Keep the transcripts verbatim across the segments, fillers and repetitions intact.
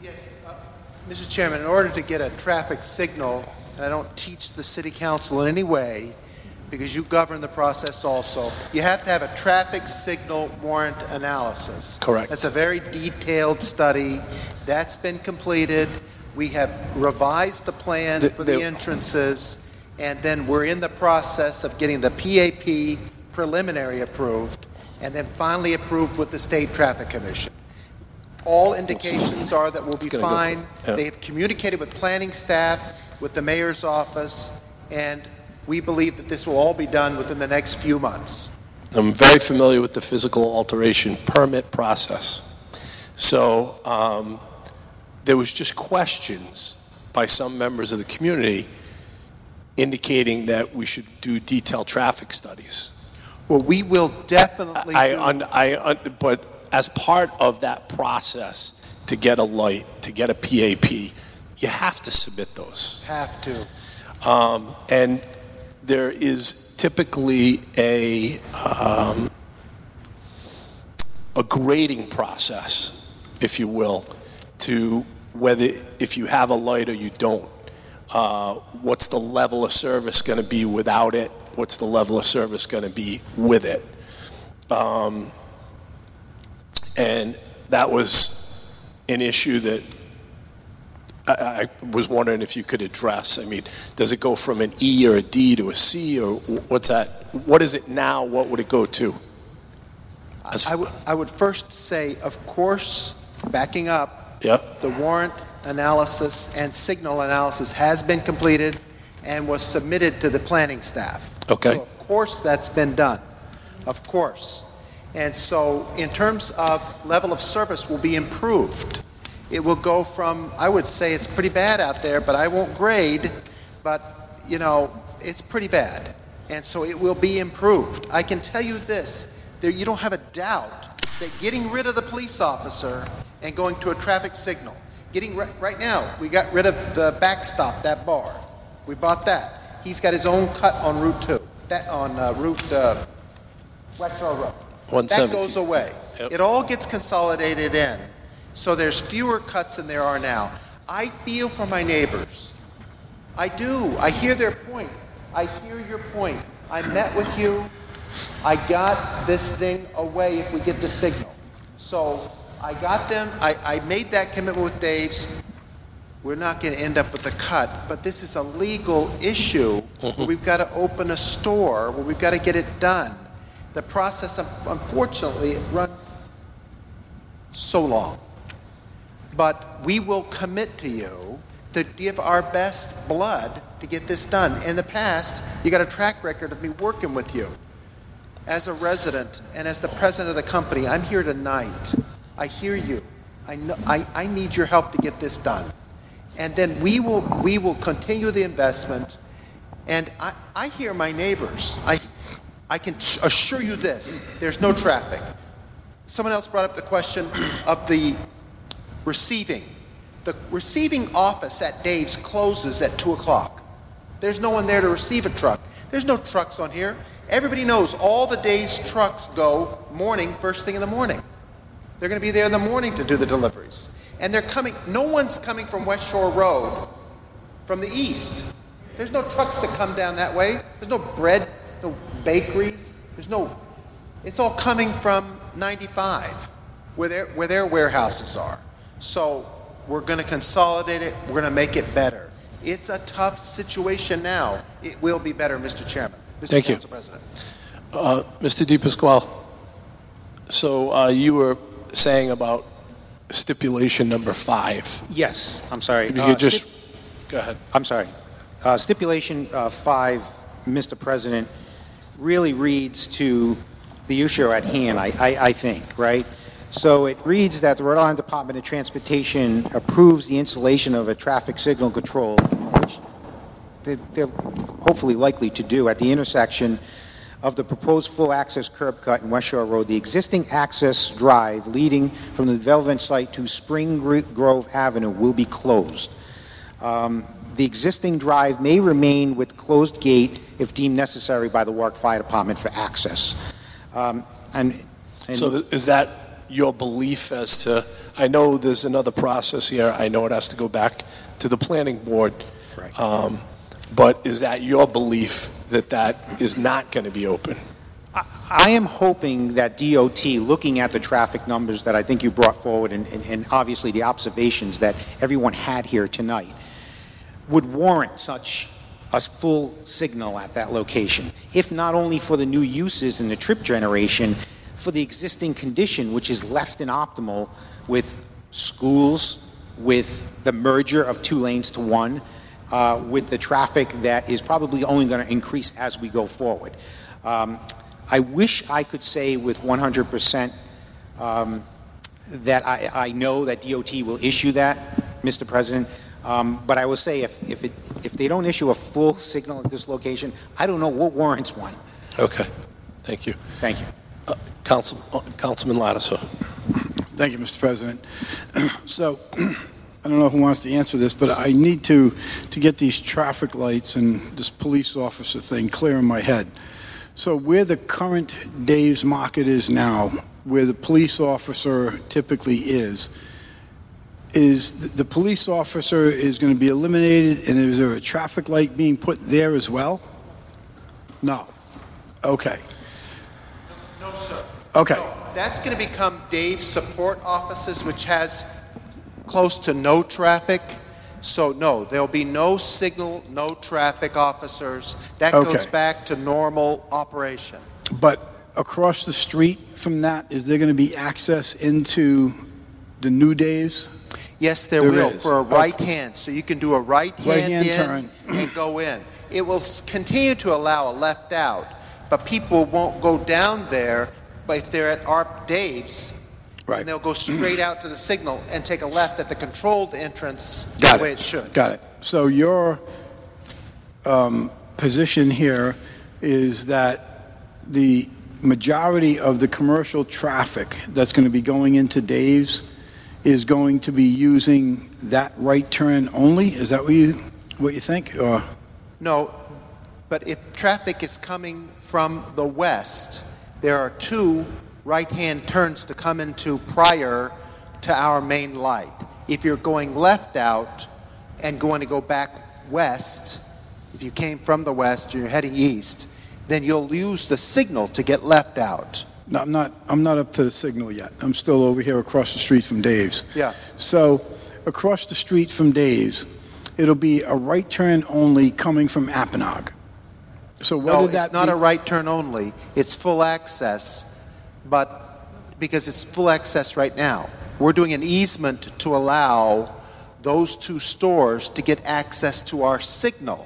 Yes, uh, Mister Chairman, in order to get a traffic signal, and I don't teach the City Council in any way, because you govern the process also, you have to have a traffic signal warrant analysis. Correct. That's a very detailed study. That's been completed. We have revised the plan The- for the, the- entrances, and then we're in the process of getting the P A P preliminary approved, and then finally approved with the State Traffic Commission. All indications are that we'll be gonna go fine. for- yeah. They have communicated with planning staff, with the mayor's office, and we believe that this will all be done within the next few months. I'm very familiar with the physical alteration permit process. So um, there was just questions by some members of the community indicating that we should do detailed traffic studies. Well, we will definitely I, do. un, I un, but as part of that process to get a light, to get a P A P, you have to submit those. Have to. Um, and there is typically a um, a grading process, if you will, to whether if you have a light or you don't. Uh, what's the level of service going to be without it? What's the level of service going to be with it? Um, and that was an issue that I, I was wondering if you could address. I mean, does it go from an E or a D to a C, or what's that? What is it now? What would it go to? As, I, w- I would first say, of course, backing up, yeah. the warrant analysis and signal analysis has been completed and was submitted to the planning staff. Okay. So, of course, that's been done. Of course. And so, in terms of level of service, will be improved. It will go from, I would say it's pretty bad out there, but I won't grade, but, you know, it's pretty bad. And so it will be improved. I can tell you this, there, you don't have a doubt that getting rid of the police officer and going to a traffic signal, getting right, right now, we got rid of the backstop, that bar. We bought that. He's got his own cut on Route two, that on uh, Route uh, West Shore Road. That goes away. Yep. It all gets consolidated in. So there's fewer cuts than there are now. I feel for my neighbors. I do. I hear their point. I hear your point. I met with you. I got this thing away if we get the signal. So I got them. I, I made that commitment with Dave's. We're not going to end up with a cut, but this is a legal issue Mm-hmm. where we've got to open a store, where we've got to get it done. The process, unfortunately, it runs so long. But we will commit to you to give our best blood to get this done. In the past, you got a track record of me working with you. As a resident and as the president of the company, I'm here tonight. I hear you. I know, I, I need your help to get this done. And then we will we will continue the investment. And I, I hear my neighbors. I I can assure you this, there's no traffic. Someone else brought up the question of the receiving. The receiving office at Dave's closes at two o'clock. There's no one there to receive a truck. There's no trucks on here. Everybody knows all the Dave's trucks go morning, first thing in the morning. They're going to be there in the morning to do the deliveries. And they're coming, no one's coming from West Shore Road from the east. There's no trucks that come down that way. There's no bread, no bakeries. There's no, it's all coming from ninety-five where their, where their warehouses are. So we're going to consolidate it. We're going to make it better. It's a tough situation now. It will be better, Mister Chairman. Mister Thank you. Council President. Uh, Mister DePasquale, so uh, you were saying about stipulation number five. Yes, I'm sorry. If you Uh, could just, stip- go ahead. I'm sorry. Uh, Stipulation uh, five, Mister President, really reads to the issue at hand, I, I, I think, right? So it reads that the Rhode Island Department of Transportation approves the installation of a traffic signal control, which they're, they're hopefully likely to do at the intersection of the proposed full-access curb cut in West Shore Road. The existing access drive leading from the development site to Spring Grove Avenue will be closed. Um, the existing drive may remain with closed gate if deemed necessary by the Warwick Fire Department for access. Um, and, and So th- is that your belief as to, I know there's another process here, I know it has to go back to the planning board, Right. um, but is that your belief that that is not going to be open? I am hoping that D O T, looking at the traffic numbers that I think you brought forward and, and, and obviously the observations that everyone had here tonight, would warrant such a full signal at that location, if not only for the new uses and the trip generation, for the existing condition, which is less than optimal with schools, with the merger of two lanes to one, uh, with the traffic that is probably only going to increase as we go forward. Um, I wish I could say with one hundred percent um, that I, I know that D O T will issue that, Mister President, um, but I will say if, if, it, if they don't issue a full signal at this location, I don't know what warrants one. Okay, thank you. Thank you. Uh, Council, uh, Councilman Lattiser. Thank you, Mister President. So, I don't know who wants to answer this, but I need to, to get these traffic lights and this police officer thing clear in my head. So where the current Dave's Market is now, where the police officer typically is, is the police officer is going to be eliminated, and is there a traffic light being put there as well? No. Okay. No, sir. Okay. No, that's going to become Dave's support offices, which has close to no traffic. So no, there'll be no signal, no traffic officers. That Okay. goes back to normal operation. But across the street from that, is there going to be access into the new Dave's? Yes, there, There will, is. for a Okay. right hand. So you can do a right hand Right-hand in turn. and go in. It will s- continue to allow a left out, but people won't go down there. But if they're at our Dave's, Right. and they'll go straight out to the signal and take a left at the controlled entrance Got the way it. it should. Got it. So your um, position here is that the majority of the commercial traffic that's going to be going into Dave's is going to be using that right turn only? Is that what you, what you think? Or No, but if traffic is coming from the west, there are two right-hand turns to come into prior to our main light. If you're going left out and going to go back west, if you came from the west and you're heading east, then you'll use the signal to get left out. No, I'm not, I'm not up to the signal yet. I'm still over here across the street from Dave's. Yeah. So across the street from Dave's, it'll be a right turn only coming from Apponaug. So whether No, that it's not be- a right turn only. It's full access, but because it's full access right now. We're doing an easement to allow those two stores to get access to our signal.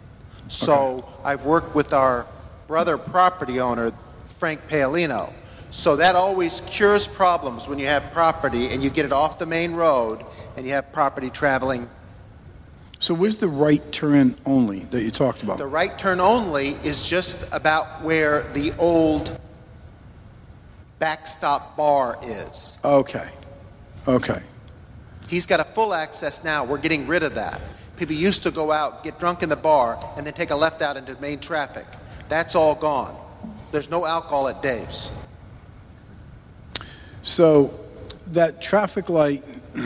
So I've worked with our brother property owner, Frank Paolino. So that always cures problems when you have property and you get it off the main road and you have property traveling. So where's the right turn only that you talked about? The right turn only is just about where the old backstop bar is. Okay, okay, He's got a full access now. We're getting rid of that. People used to go out, get drunk in the bar, and then take a left out into main traffic. That's all gone. There's no alcohol at Dave's. so that traffic light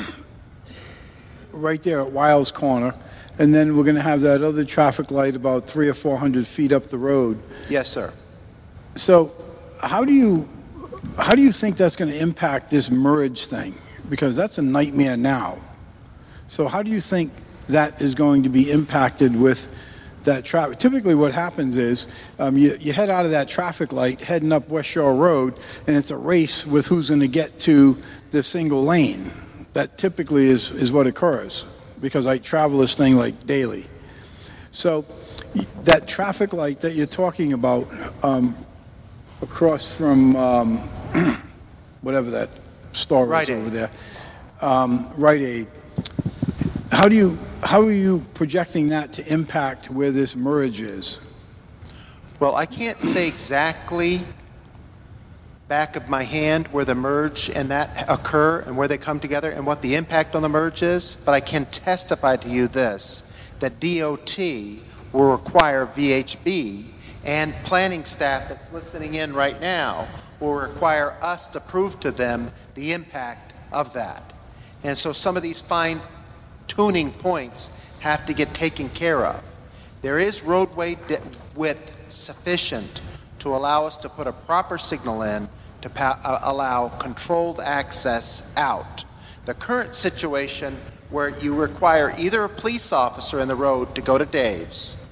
right there at Wiles Corner, and then we're gonna have that other traffic light about three or four hundred feet up the road. Yes, sir. So how do you, how do you think that's gonna impact this merge thing? Because that's a nightmare now. So how do you think that is going to be impacted with that traffic? Typically what happens is um, you, you head out of that traffic light heading up West Shore Road, and it's a race with who's going to get to the single lane. That typically is, is what occurs, because I travel this thing like daily. So that traffic light that you're talking about um, across from um, whatever that store Rite is Aid. over there, um, Rite Aid, how do you, how are you projecting that to impact where this merge is? Well, I can't say exactly back of my hand where the merge and that occur and where they come together and what the impact on the merge is, but I can testify to you this, that D O T will require V H B and planning staff that's listening in right now will require us to prove to them the impact of that. And so some of these fine tuning points have to get taken care of. There is roadway width sufficient to allow us to put a proper signal in to pa- uh, allow controlled access out. The current situation where you require either a police officer in the road to go to Dave's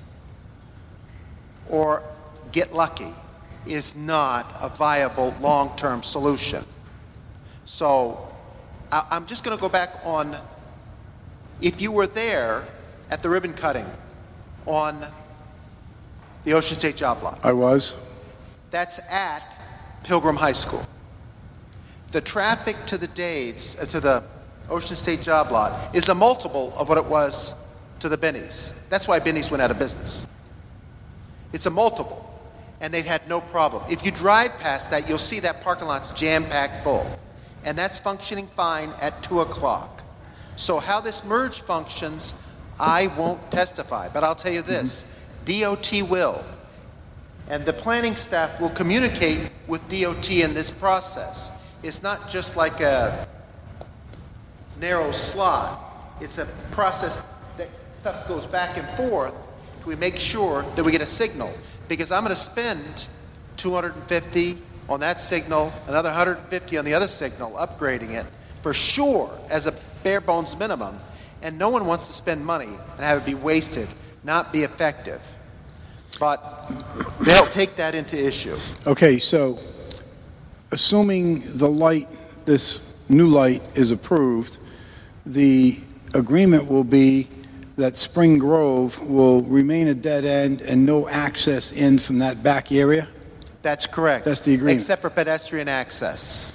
or get lucky is not a viable long-term solution. So I- I'm just going to go back on, if you were there at the ribbon cutting on the Ocean State Job Lot. I was. That's at Pilgrim High School. The traffic to the Dave's, uh, to the Ocean State Job Lot is a multiple of what it was to the Benny's. That's why Benny's went out of business. It's a multiple, and they've had no problem. If you drive past that, you'll see that parking lot's jam-packed full, and that's functioning fine at two o'clock. So how this merge functions, I won't testify, but I'll tell you this, mm-hmm. D O T will, and the planning staff will communicate with D O T in this process. It's not just like a narrow slot. It's a process that stuff goes back and forth. We make sure that we get a signal, because I'm going to spend two hundred fifty on that signal, another one hundred fifty on the other signal, upgrading it for sure as a bare bones minimum, and no one wants to spend money and have it be wasted, not be effective. But they'll take that into issue. Okay, so assuming the light, this new light is approved, the agreement will be that Spring Grove will remain a dead end and no access in from that back area? That's correct. That's the agreement. Except for pedestrian access.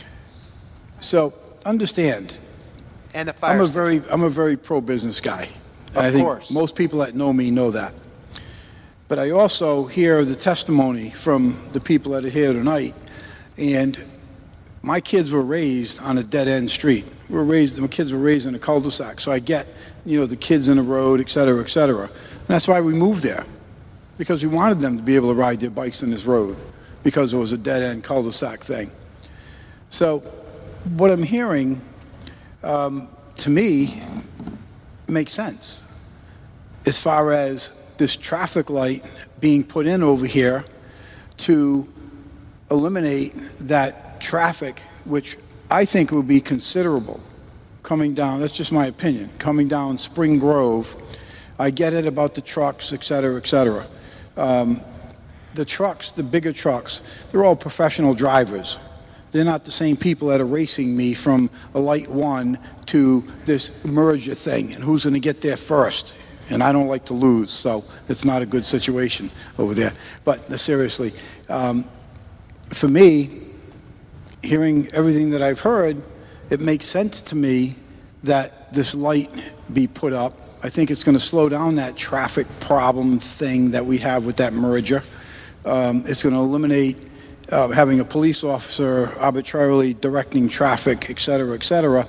So understand, And the fire I'm a station. very I'm a very pro-business guy. Of I think course. most people that know me know that. But I also hear the testimony from the people that are here tonight, and my kids were raised on a dead-end street. We were raised, my kids were raised in a cul-de-sac, so I get, you know, the kids in the road, et cetera, et cetera. And that's why we moved there, because we wanted them to be able to ride their bikes in this road, because it was a dead-end cul-de-sac thing. So what I'm hearing, um, to me, makes sense as far as this traffic light being put in over here to eliminate that traffic, which I think would be considerable coming down, that's just my opinion, coming down Spring Grove. I get it about the trucks, et cetera, et cetera. Um, the trucks, the bigger trucks, they're all professional drivers. They're not the same people that are racing me from a light one to this merger thing, and who's going to get there first. And I don't like to lose, so it's not a good situation over there. But uh, seriously, um, for me, hearing everything that I've heard, it makes sense to me that this light be put up. I think it's going to slow down that traffic problem thing that we have with that merger. Um, it's going to eliminate uh, having a police officer arbitrarily directing traffic, et cetera, et cetera.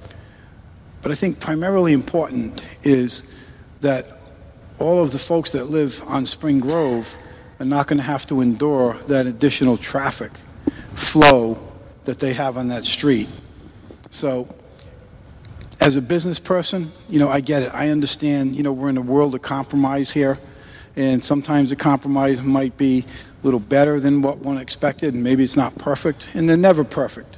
But I think primarily important is that all of the folks that live on Spring Grove are not going to have to endure that additional traffic flow that they have on that street. So as a business person, you know, I get it. I understand, you know, we're in a world of compromise here, and sometimes the compromise might be a little better than what one expected, and maybe it's not perfect, and they're never perfect.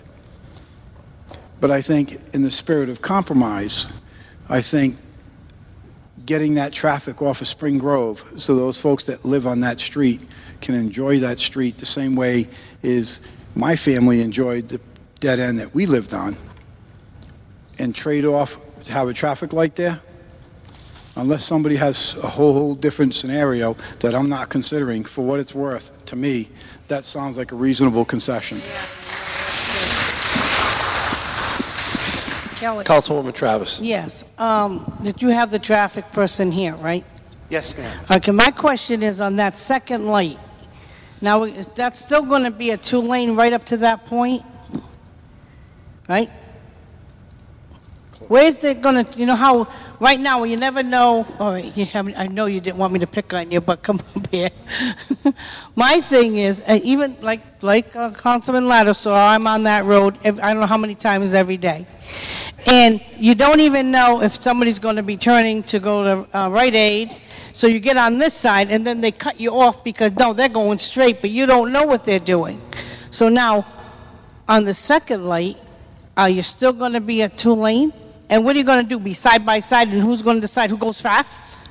But I think in the spirit of compromise, I think getting that traffic off of Spring Grove so those folks that live on that street can enjoy that street the same way as my family enjoyed the dead end that we lived on, and trade off to have a traffic light there, unless somebody has a whole, whole different scenario that I'm not considering. For what it's worth, to me, that sounds like a reasonable concession. Kelly. Councilwoman Travis. Yes. Um, did you have the traffic person here, right? Yes, ma'am. Okay, my question is on that second light. Now, is that still going to be a two-lane right up to that point? Right? Where's it going to, you know how right now, you never know, all right, you have, I know you didn't want me to pick on you, but come up here. My thing is, uh, even like, like uh, Councilman Lattisaw, I'm on that road, ev- I don't know how many times every day. And you don't even know if somebody's going to be turning to go to uh, Rite Aid, so you get on this side, and then they cut you off because, no, they're going straight, but you don't know what they're doing. So now, on the second light, are you still going to be a two-lane? And what are you going to do, be side by side, and who's going to decide who goes fast?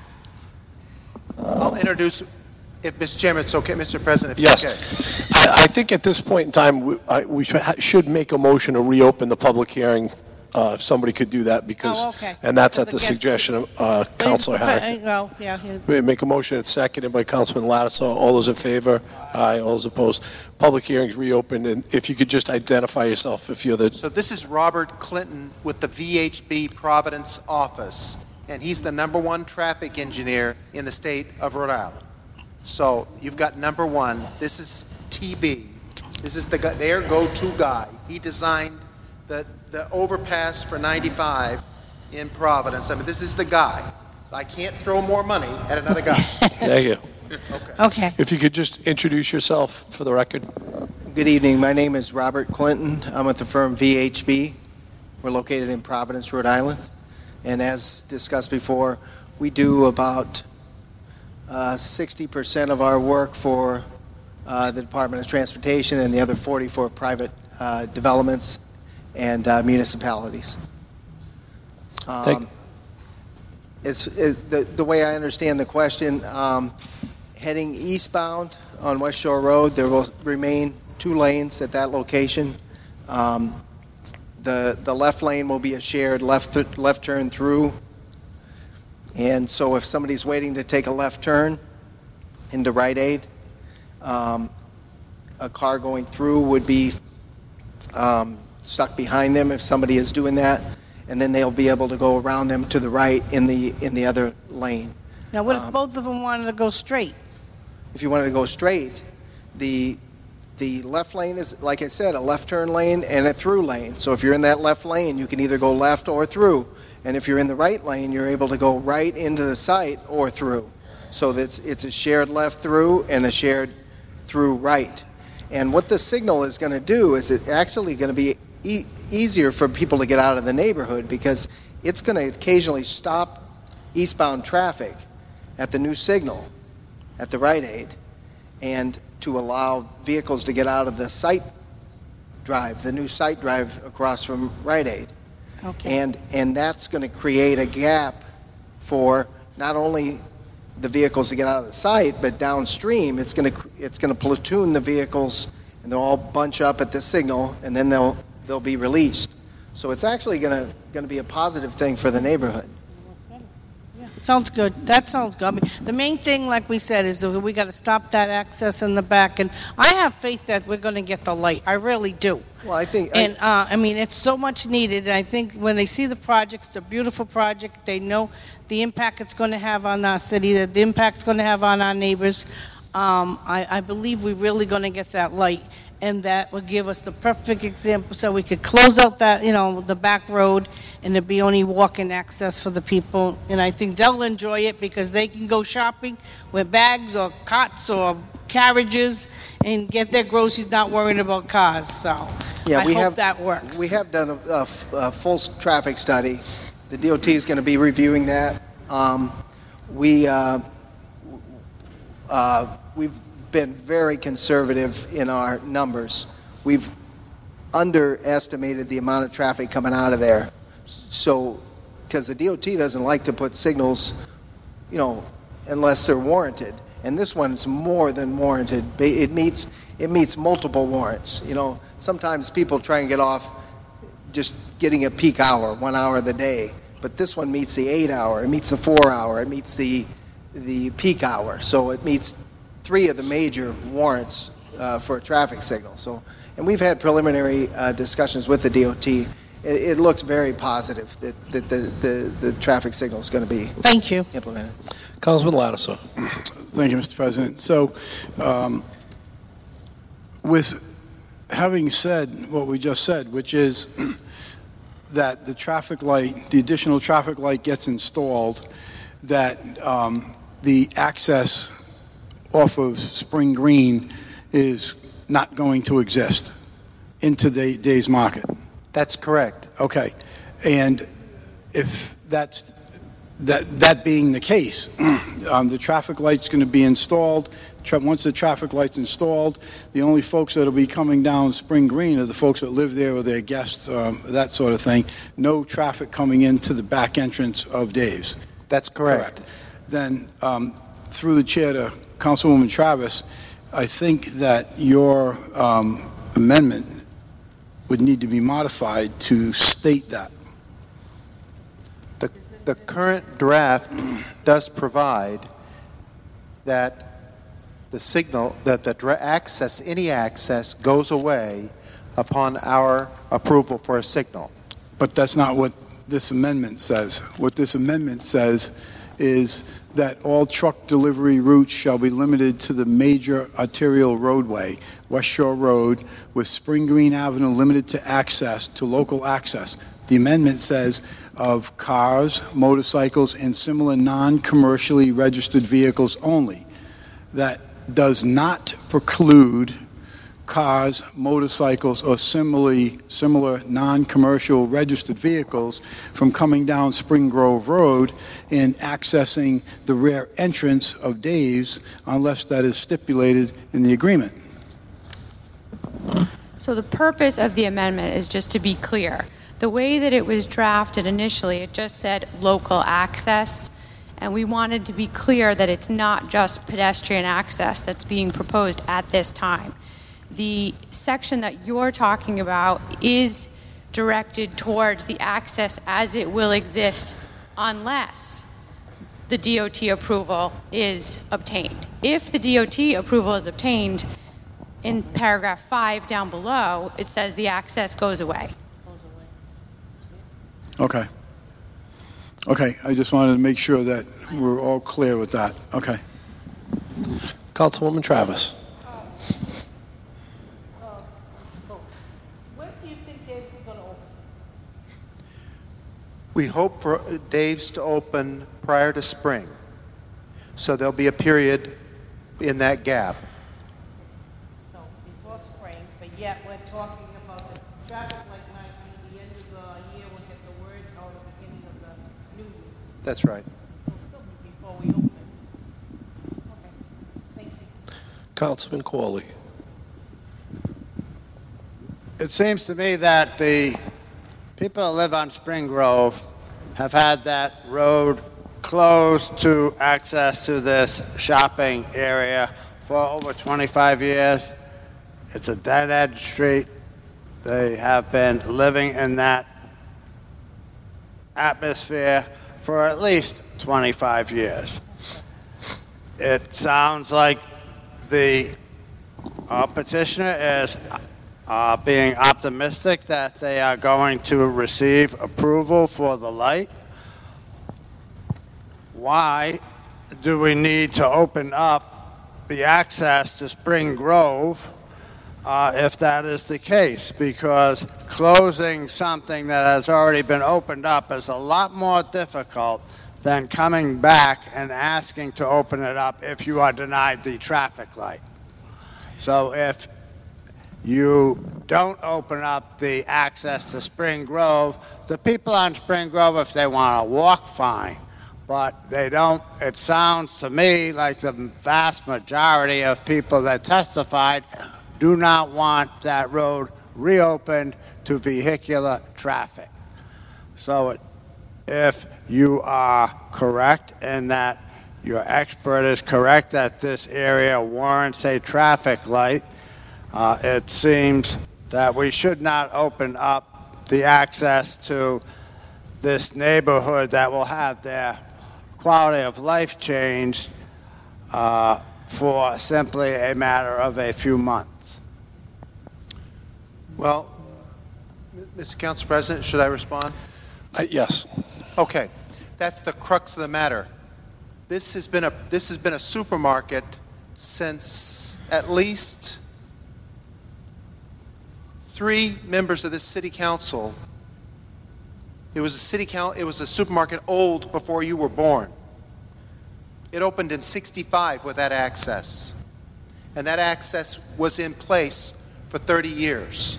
I'll introduce, if, Mister Chairman, it's okay, Mister President, if Yes. it's okay. I, I think at this point in time, we, I, we should, ha- should make a motion to reopen the public hearing, uh, if somebody could do that, because, Oh, okay. and that's at Because the I guess- suggestion of uh, Councilor But he's- Harrington. Well, yeah, yeah. We make a motion, it's seconded by Councilman Lattisaw. All those in favor? Aye. All those opposed? Public hearing's reopened, and if you could just identify yourself if you're the, So this is Robert Clinton with the V H B Providence office, and he's the number one traffic engineer in the state of Rhode Island. So you've got number one. This is T B. This is the guy, their go-to guy. He designed the, the overpass for ninety-five in Providence. I mean, this is the guy. So I can't throw more money at another guy. there you go. Okay. Okay. If you could just introduce yourself for the record. Good evening. My name is Robert Clinton. I'm with the firm V H B. We're located in Providence, Rhode Island. And as discussed before, we do about uh, sixty percent of our work for uh, the Department of Transportation and the other forty for private uh, developments and uh, municipalities. Um, Thank- it's, it, the, the way I understand the question, um, heading eastbound on West Shore Road, there will remain two lanes at that location. Um, the the left lane will be a shared left th- left turn through, and so if somebody's waiting to take a left turn into Rite Aid, um, a car going through would be um, stuck behind them if somebody is doing that, and then they'll be able to go around them to the right in the in the other lane. Now, what if Um, both of them wanted to go straight? If you wanted to go straight, the the left lane is, like I said, a left turn lane and a through lane. So if you're in that left lane, you can either go left or through. And if you're in the right lane, you're able to go right into the site or through. So that's it's a shared left through and a shared through right. And what the signal is going to do is it's actually going to be e- easier for people to get out of the neighborhood, because it's going to occasionally stop eastbound traffic at the new signal at the Rite Aid, and to allow vehicles to get out of the site drive, the new site drive across from Rite Aid. Okay. And and that's going to create a gap for not only the vehicles to get out of the site, but downstream it's going to it's going to platoon the vehicles, and they'll all bunch up at the signal, and then they'll they'll be released. So it's actually going to going to be a positive thing for the neighborhood. Sounds good. That sounds good. I mean, the main thing, like we said, is that we got to stop that access in the back. And I have faith that we're going to get the light. I really do. Well, I think I- And, uh, I mean, it's so much needed. And I think when they see the project, it's a beautiful project. They know the impact it's going to have on our city, that the impact it's going to have on our neighbors. Um, I, I believe we're really going to get that light. And that would give us the perfect example, so we could close out that, you know, the back road, and there'd be only walking access for the people. And I think they'll enjoy it, because they can go shopping with bags or carts or carriages and get their groceries, not worrying about cars. So Yeah, I we hope have- that works. We have done a, a f- a full s- traffic study. The D O T is going to be reviewing that. Um, we, uh, uh, we've been very conservative in our numbers. We've underestimated the amount of traffic coming out of there. So, because the D O T doesn't like to put signals, you know, unless they're warranted. And this one's more than warranted. It meets it meets multiple warrants. You know, sometimes people try and get off just getting a peak hour, one hour of the day. But this one meets the eight hour, it meets the four hour, it meets the the peak hour. So it meets three of the major warrants uh, for a traffic signal. So, and we've had preliminary uh, discussions with the D O T. It, it looks very positive that, that the, the, the traffic signal is going to be Thank you. implemented. Councilman Lattisaw. Thank you, Mister President. So, um, with having said what we just said, which is that the traffic light, the additional traffic light gets installed, that um, the access off of Spring Green is not going to exist into the day's market. That's correct. Okay. And if that's, that, that being the case, um, the traffic light's going to be installed. Tra- once the traffic light's installed, the only folks that will be coming down Spring Green are the folks that live there or their guests, um, that sort of thing. No traffic coming into the back entrance of Dave's. That's correct. Then, um, through the chair to Councilwoman Travis, I think that your um, amendment would need to be modified to state that. The, the current draft does provide that the signal, that the dra- access, any access goes away upon our approval for a signal. But that's not what this amendment says. What this amendment says is that all truck delivery routes shall be limited to the major arterial roadway, West Shore Road, with Spring Green Avenue limited to access, to local access. The amendment says of cars, motorcycles, and similar non-commercially registered vehicles only. That does not preclude cars, motorcycles, or similarly, similar non-commercial registered vehicles from coming down Spring Grove Road and accessing the rear entrance of Dave's unless that is stipulated in the agreement. So the purpose of the amendment is just to be clear. The way that it was drafted initially, it just said local access, and we wanted to be clear that it's not just pedestrian access that's being proposed at this time. The section that you're talking about is directed towards the access as it will exist unless the D O T approval is obtained. If the D O T approval is obtained, in paragraph five down below, it says the access goes away. Okay. Okay, I just wanted to make sure that we're all clear with that. Okay. Councilwoman Travis. We hope for Dave's to open prior to spring. So there'll be a period in that gap. So before spring, but yet we're talking about the traffic light might be the end of the year, we'll get the word, or the beginning of the new year. That's right. It'll still be before we open. Okay, thank you. Councilman Corley. It seems to me that the people that live on Spring Grove have had that road closed to access to this shopping area for over twenty-five years. It's a dead-end street. They have been living in that atmosphere for at least twenty-five years. It sounds like the uh, petitioner is Uh, being optimistic that they are going to receive approval for the light. Why do we need to open up the access to Spring Grove uh, if that is the case? Because closing something that has already been opened up is a lot more difficult than coming back and asking to open it up if you are denied the traffic light. So if you don't open up the access to Spring Grove, the people on Spring Grove, if they want to walk, fine. But they don't, it sounds to me like the vast majority of people that testified do not want that road reopened to vehicular traffic. So it, if you are correct and that your expert is correct that this area warrants a traffic light, Uh, it seems that we should not open up the access to this neighborhood that will have their quality of life changed uh, for simply a matter of a few months. Well, Mister Council President, should I respond? Uh, yes. Okay, that's the crux of the matter. This has been a this has been a supermarket since at least three members of this city council It was a city count, it was a supermarket old before you were born. It opened in sixty-five with that access. And that access was in place for thirty years.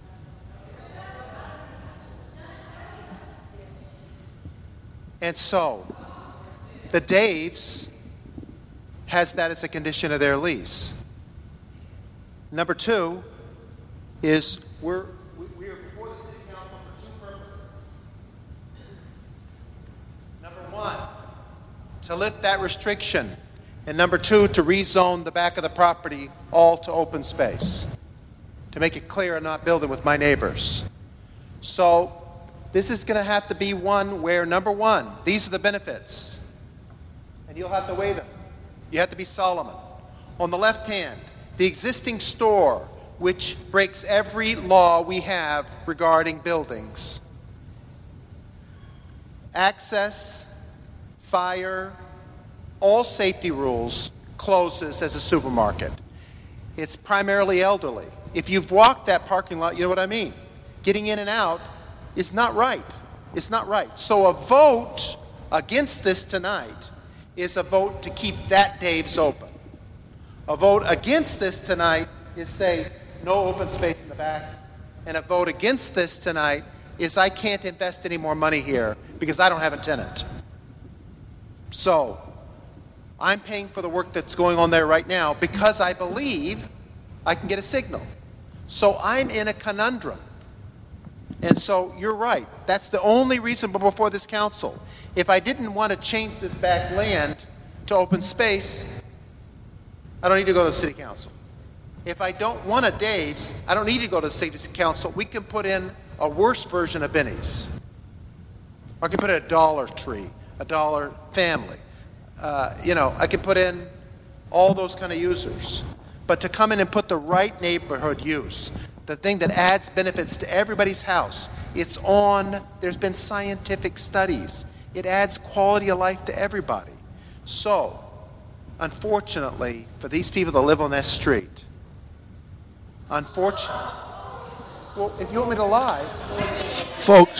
And so, the Daves has that as a condition of their lease. Number two is we're, we are before the city council for two purposes. Number one, to lift that restriction. And number two, to rezone the back of the property all to open space. To make it clear I'm not building with my neighbors. So, this is going to have to be one where, number one, these are the benefits. And you'll have to weigh them. You have to be Solomon. On the left hand, the existing store, which breaks every law we have regarding buildings. Access, fire, all safety rules, closes as a supermarket. It's primarily elderly. If you've walked that parking lot, you know what I mean. Getting in and out is not right. It's not right. So a vote against this tonight is a vote to keep that Dave's open. A vote against this tonight is say no open space in the back. And a vote against this tonight is I can't invest any more money here because I don't have a tenant. So I'm paying for the work that's going on there right now because I believe I can get a signal. So I'm in a conundrum. And so you're right. That's the only reason before this council. If I didn't want to change this back land to open space, I don't need to go to the city council. If I don't want a Dave's, I don't need to go to the city council. We can put in a worse version of Benny's. Or I can put in a Dollar Tree, a Dollar Family. Uh, you know, I can put in all those kind of users. But to come in and put the right neighborhood use, the thing that adds benefits to everybody's house, it's on, there's been scientific studies. It adds quality of life to everybody. So, unfortunately, for these people that live on that street, unfortunately, well, if you want me to lie. Folks,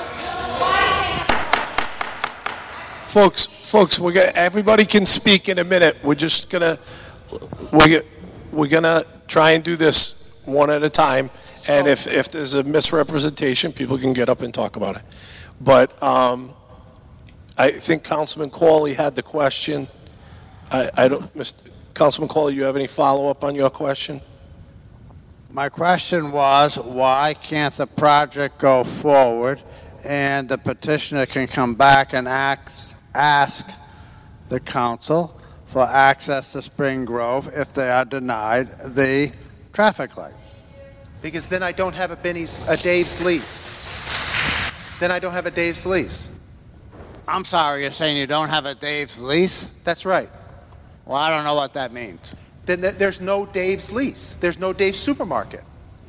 folks, folks, we're gonna, everybody can speak in a minute. We're just gonna, we're, we're gonna try and do this one at a time, and if, if there's a misrepresentation, people can get up and talk about it. But um, I think Councilman Cawley had the question. I, I don't, Mister Councilman Cawley, you have any follow-up on your question? My question was, why can't the project go forward and the petitioner can come back and ask, ask the council for access to Spring Grove if they are denied the traffic light? Because then I don't have a Benny's, a Dave's lease. Then I don't have a Dave's lease. I'm sorry, you're saying you don't have a Dave's lease? That's right. Well, I don't know what that means. Then th- there's no Dave's lease. There's no Dave's supermarket.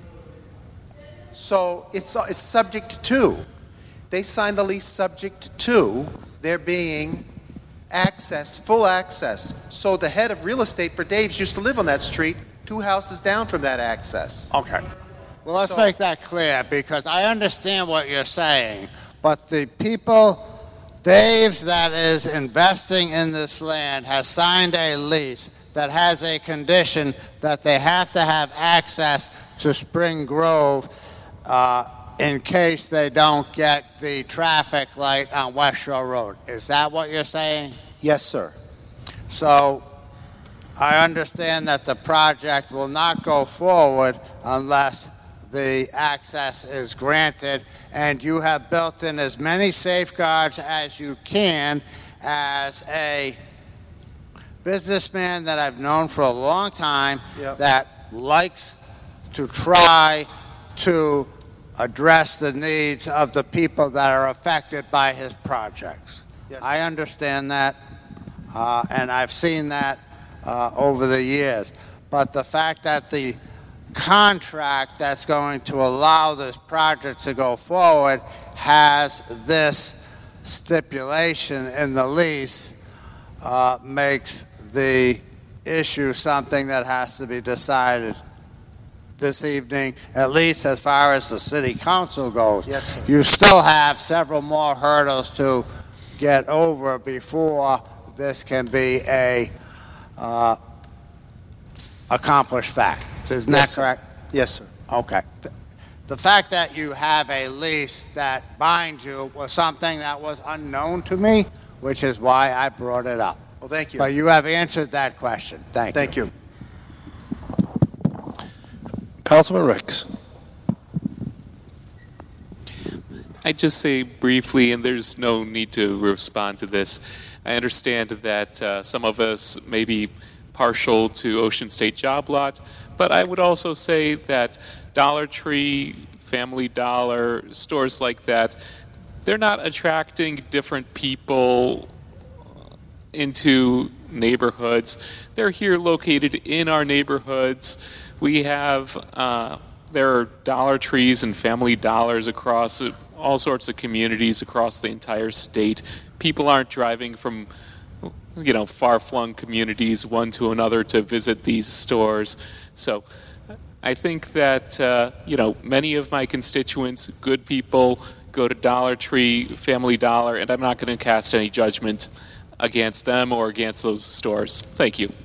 So it's, it's subject to. They signed the lease subject to there being access, full access. So the head of real estate for Dave's used to live on that street, two houses down from that access. Okay. Well, let's So- make that clear, because I understand what you're saying, but the people, Dave's that is investing in this land has signed a lease that has a condition that they have to have access to Spring Grove uh, in case they don't get the traffic light on West Shore Road. Is that what you're saying? Yes, sir. So I understand that the project will not go forward unless the access is granted, and you have built in as many safeguards as you can. As a businessman that I've known for a long time, Yep. that likes to try to address the needs of the people that are affected by his projects. Yes. I understand that, uh, and I've seen that uh, over the years. But the fact that the contract that's going to allow this project to go forward has this stipulation in the lease uh, makes the issue something that has to be decided. this evening, at least as far as the city council goes. Yes, sir. You still have several more hurdles to get over before this can be a uh, accomplished fact. Isn't Yes, that sir. correct? Yes, sir. Okay. The fact that you have a lease that binds you was something that was unknown to me, which is why I brought it up. Well, thank you. But you have answered that question. Thank you. Thank you. Councilman Ricks. I just say briefly, and there's no need to respond to this. I understand that uh, some of us may be partial to Ocean State Job Lot, but I would also say that Dollar Tree, Family Dollar, stores like that, they're not attracting different people into neighborhoods. They're here located in our neighborhoods. We have, uh, there are Dollar Trees and Family Dollars across all sorts of communities across the entire state. People aren't driving from, you know, far-flung communities one to another to visit these stores. So I think that, uh, you know, many of my constituents, good people, go to Dollar Tree, Family Dollar, and I'm not going to cast any judgment against them or against those stores. Thank you.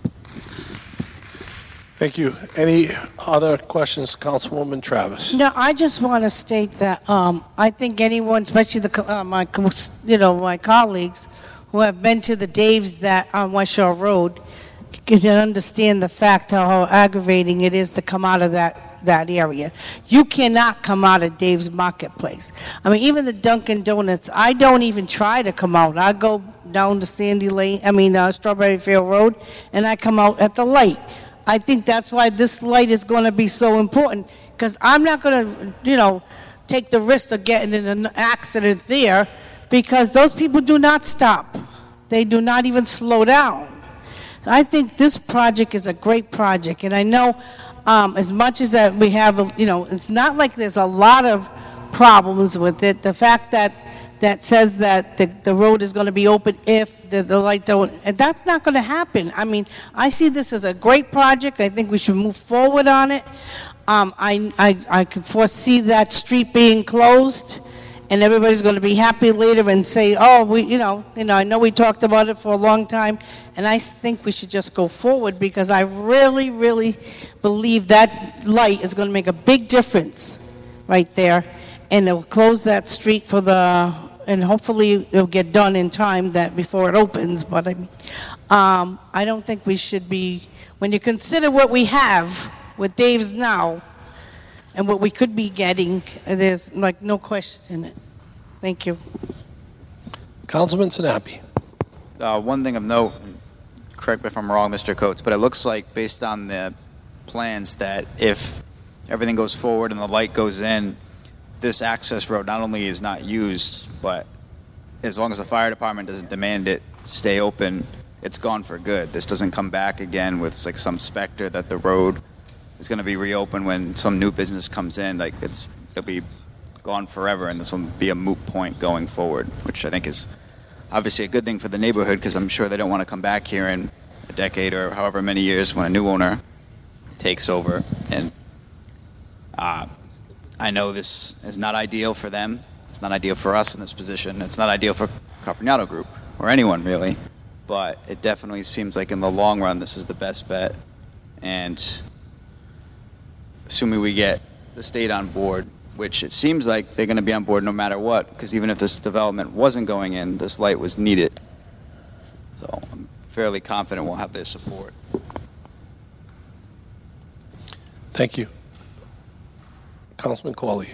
Thank you. Any other questions, Councilwoman Travis? No, I just want to state that um, I think anyone, especially the co- uh, my co- you know my colleagues who have been to the Dave's that on West Shore Road can understand the fact how, how aggravating it is to come out of that that area. You cannot come out of Dave's Marketplace. I mean, even the Dunkin' Donuts, I don't even try to come out. I go down to Sandy Lane, I mean uh, Strawberry Field Road, and I come out at the light. I think that's why this light is going to be so important, because I'm not going to, you know, take the risk of getting in an accident there, because those people do not stop. They do not even slow down. So I think this project is a great project, and I know um, as much as that we have, you know, it's not like there's a lot of problems with it. The fact that that says that the, the road is going to be open if the, the light don't, and that's not going to happen. I mean, I see this as a great project. I think we should move forward on it. Um, I, I, I can foresee that street being closed, and everybody's going to be happy later and say, oh, we, you know, you know, I know we talked about it for a long time, and I think we should just go forward, because I really, really believe that light is going to make a big difference right there, and it will close that street for the, and hopefully it'll get done in time that before it opens. But I mean, um, I don't think we should be, when you consider what we have with Dave's now and what we could be getting, there's like no question in it. Thank you. Councilman Sinapi. Uh, one thing of note, correct me if I'm wrong, Mister Coates, but it looks like based on the plans that if everything goes forward and the light goes in, this access road not only is not used, but as long as the fire department doesn't demand it stay open, it's gone for good. This doesn't come back again with like some specter that the road is going to be reopened when some new business comes in. Like it's it'll be gone forever, and this will be a moot point going forward, which I think is obviously a good thing for the neighborhood, because I'm sure they don't want to come back here in a decade or however many years when a new owner takes over. And uh, I know this is not ideal for them. It's not ideal for us in this position. It's not ideal for Caprignano Group or anyone really. But it definitely seems like in the long run, this is the best bet. And assuming we get the state on board, which it seems like they're going to be on board no matter what, because even if this development wasn't going in, this light was needed. So I'm fairly confident we'll have their support. Thank you. Councilman Qualley.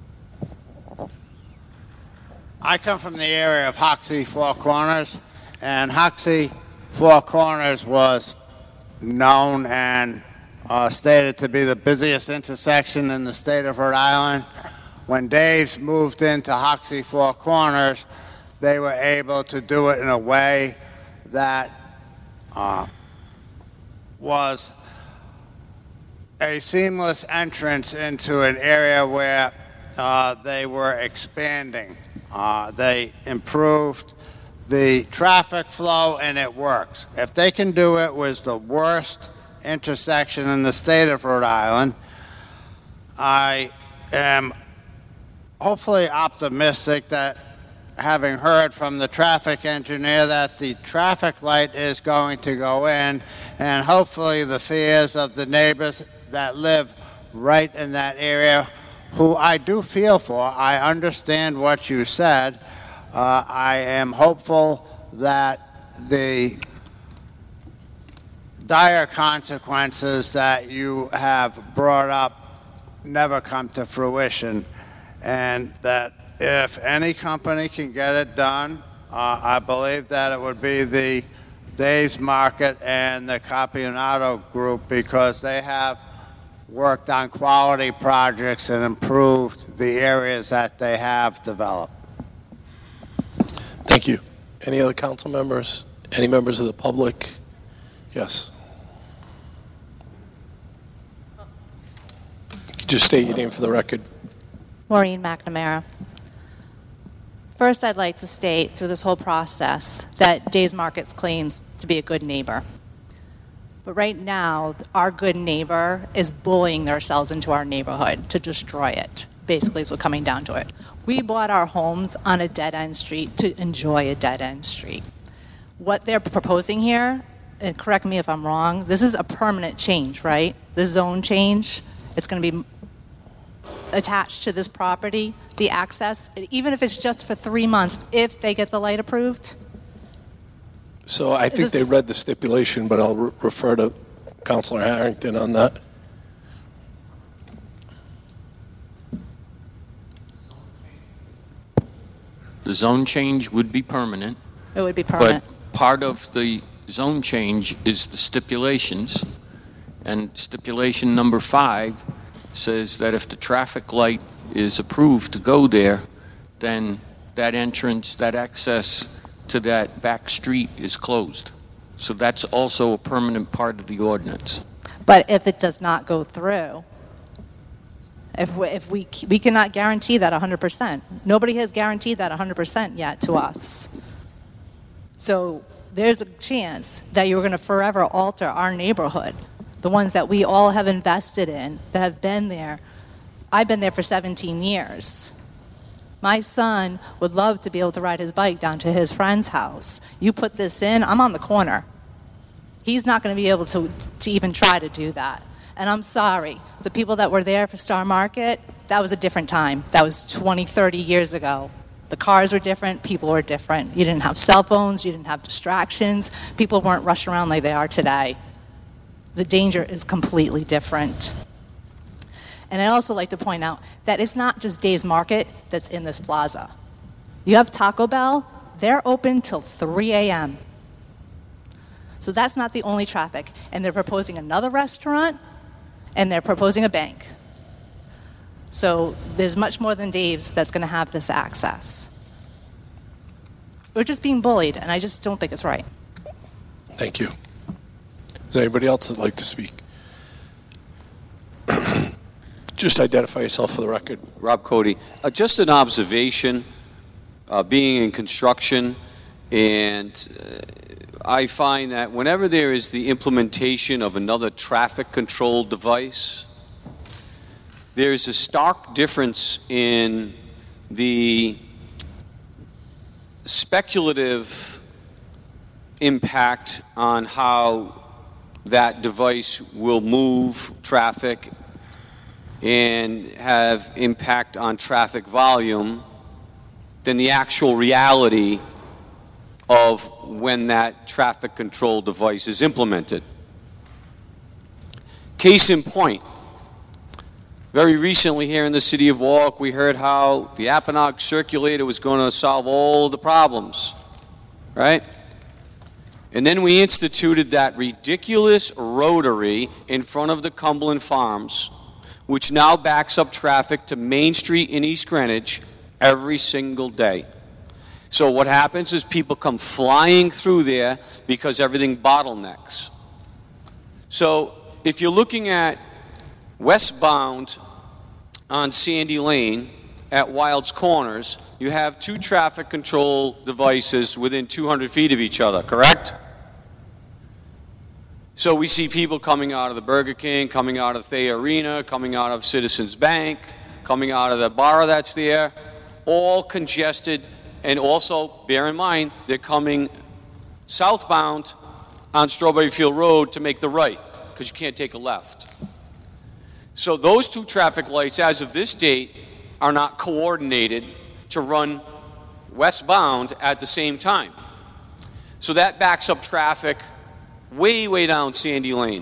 I come from the area of Hoxie Four Corners, and Hoxie Four Corners was known and uh, stated to be the busiest intersection in the state of Rhode Island. When Dave's moved into Hoxie Four Corners, they were able to do it in a way that uh, was a seamless entrance into an area where uh, they were expanding. Uh, they improved the traffic flow, and it works. If they can do it with the worst intersection in the state of Rhode Island. I am hopefully optimistic that, having heard from the traffic engineer, that the traffic light is going to go in, and hopefully the fears of the neighbors that live right in that area, who I do feel for. I understand what you said. Uh, I am hopeful that the dire consequences that you have brought up never come to fruition, and that if any company can get it done, uh, I believe that it would be the Days Market and the Capianato Group, because they have worked on quality projects and improved the areas that they have developed. Thank you. Any other council members? Any members of the public? Yes. Just state your name for the record. Maureen McNamara. First, I'd like to state through this whole process that Days Markets claims to be a good neighbor. But right now, our good neighbor is bullying themselves into our neighborhood to destroy it, basically is what coming down to it. We bought our homes on a dead-end street to enjoy a dead-end street. What they're proposing here, and correct me if I'm wrong, this is a permanent change, right? This zone change, it's going to be attached to this property, the access, even if it's just for three months, if they get the light approved? So I think they read the stipulation, but I'll re- refer to Councilor Harrington on that. The zone change would be permanent. It would be permanent. But part of the zone change is the stipulations. And stipulation number five says that if the traffic light is approved to go there, then that entrance, that access to that back street is closed. So that's also a permanent part of the ordinance. But if it does not go through, if we, if we, we cannot guarantee that one hundred percent. Nobody has guaranteed that one hundred percent yet to us. So there's a chance that you're going to forever alter our neighborhood, the ones that we all have invested in, that have been there. I've been there for seventeen years. My son would love to be able to ride his bike down to his friend's house. You put this in, I'm on the corner. He's not going to be able to, to even try to do that. And I'm sorry, the people that were there for Star Market, that was a different time. That was twenty, thirty years ago. The cars were different, people were different. You didn't have cell phones, you didn't have distractions. People weren't rushing around like they are today. The danger is completely different. And I'd also like to point out that it's not just Days Market that's in this plaza. You have Taco Bell, they're open till three a.m. So that's not the only traffic. And they're proposing another restaurant, and they're proposing a bank. So there's much more than Dave's that's going to have this access. We're just being bullied, and I just don't think it's right. Thank you. Is there anybody else that'd like to speak? Just identify yourself for the record. Rob Cody. Uh, just an observation, uh, being in construction, and uh, I find that whenever there is the implementation of another traffic control device, there's a stark difference in the speculative impact on how that device will move traffic and have impact on traffic volume than the actual reality of when that traffic control device is implemented. Case in point, very recently here in the city of Warwick, we heard how the Apponaug Circulator was going to solve all of the problems, right? And then we instituted that ridiculous rotary in front of the Cumberland Farms, which now backs up traffic to Main Street in East Greenwich every single day. So what happens is people come flying through there because everything bottlenecks. So if you're looking at westbound on Sandy Lane at Wild's Corners, you have two traffic control devices within two hundred feet of each other, correct? So we see people coming out of the Burger King, coming out of Thayer Arena, coming out of Citizens Bank, coming out of the bar that's there, all congested. And also, bear in mind, they're coming southbound on Strawberry Field Road to make the right, because you can't take a left. So those two traffic lights, as of this date, are not coordinated to run westbound at the same time. So that backs up traffic way, way down Sandy Lane.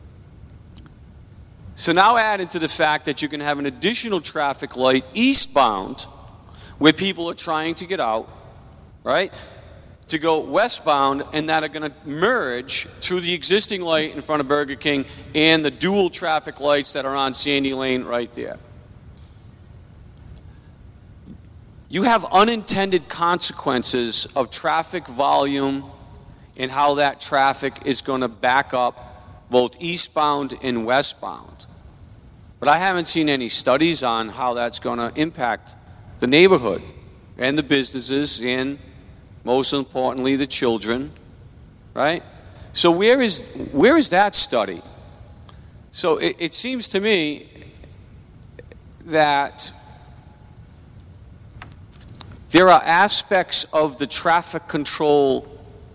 So now add into the fact that you can have an additional traffic light eastbound where people are trying to get out, right, to go westbound, and that are going to merge through the existing light in front of Burger King and the dual traffic lights that are on Sandy Lane right there. You have unintended consequences of traffic volume and how that traffic is going to back up both eastbound and westbound. But I haven't seen any studies on how that's going to impact the neighborhood and the businesses and, most importantly, the children, right? So where is, where is that study? So it, it seems to me that there are aspects of the traffic control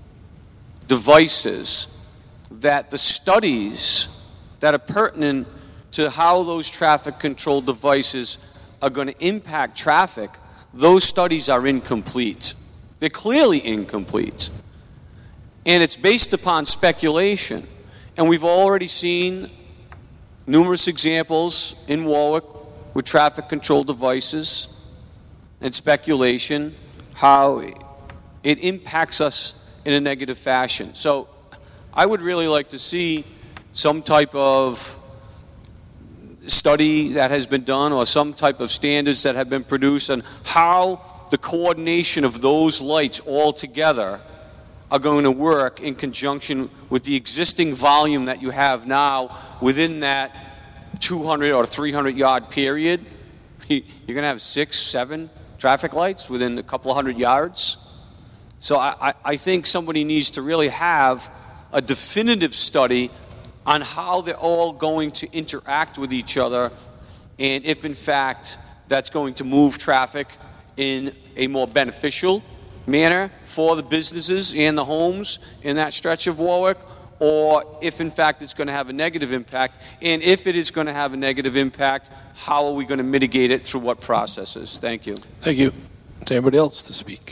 devices that the studies that are pertinent to how those traffic control devices are going to impact traffic, those studies are incomplete. They're clearly incomplete. And it's based upon speculation. And we've already seen numerous examples in Warwick with traffic control devices and speculation, how it impacts us in a negative fashion. So I would really like to see some type of study that has been done or some type of standards that have been produced on how the coordination of those lights all together are going to work in conjunction with the existing volume that you have now within that two hundred or three hundred yard period. You're going to have six, seven traffic lights within a couple of hundred yards. So I, I think somebody needs to really have a definitive study on how they're all going to interact with each other, and if in fact that's going to move traffic in a more beneficial manner for the businesses and the homes in that stretch of Warwick, or if in fact it's going to have a negative impact. And if it is going to have a negative impact, how are we going to mitigate it, through what processes? Thank you. Thank you. Is anybody else to speak?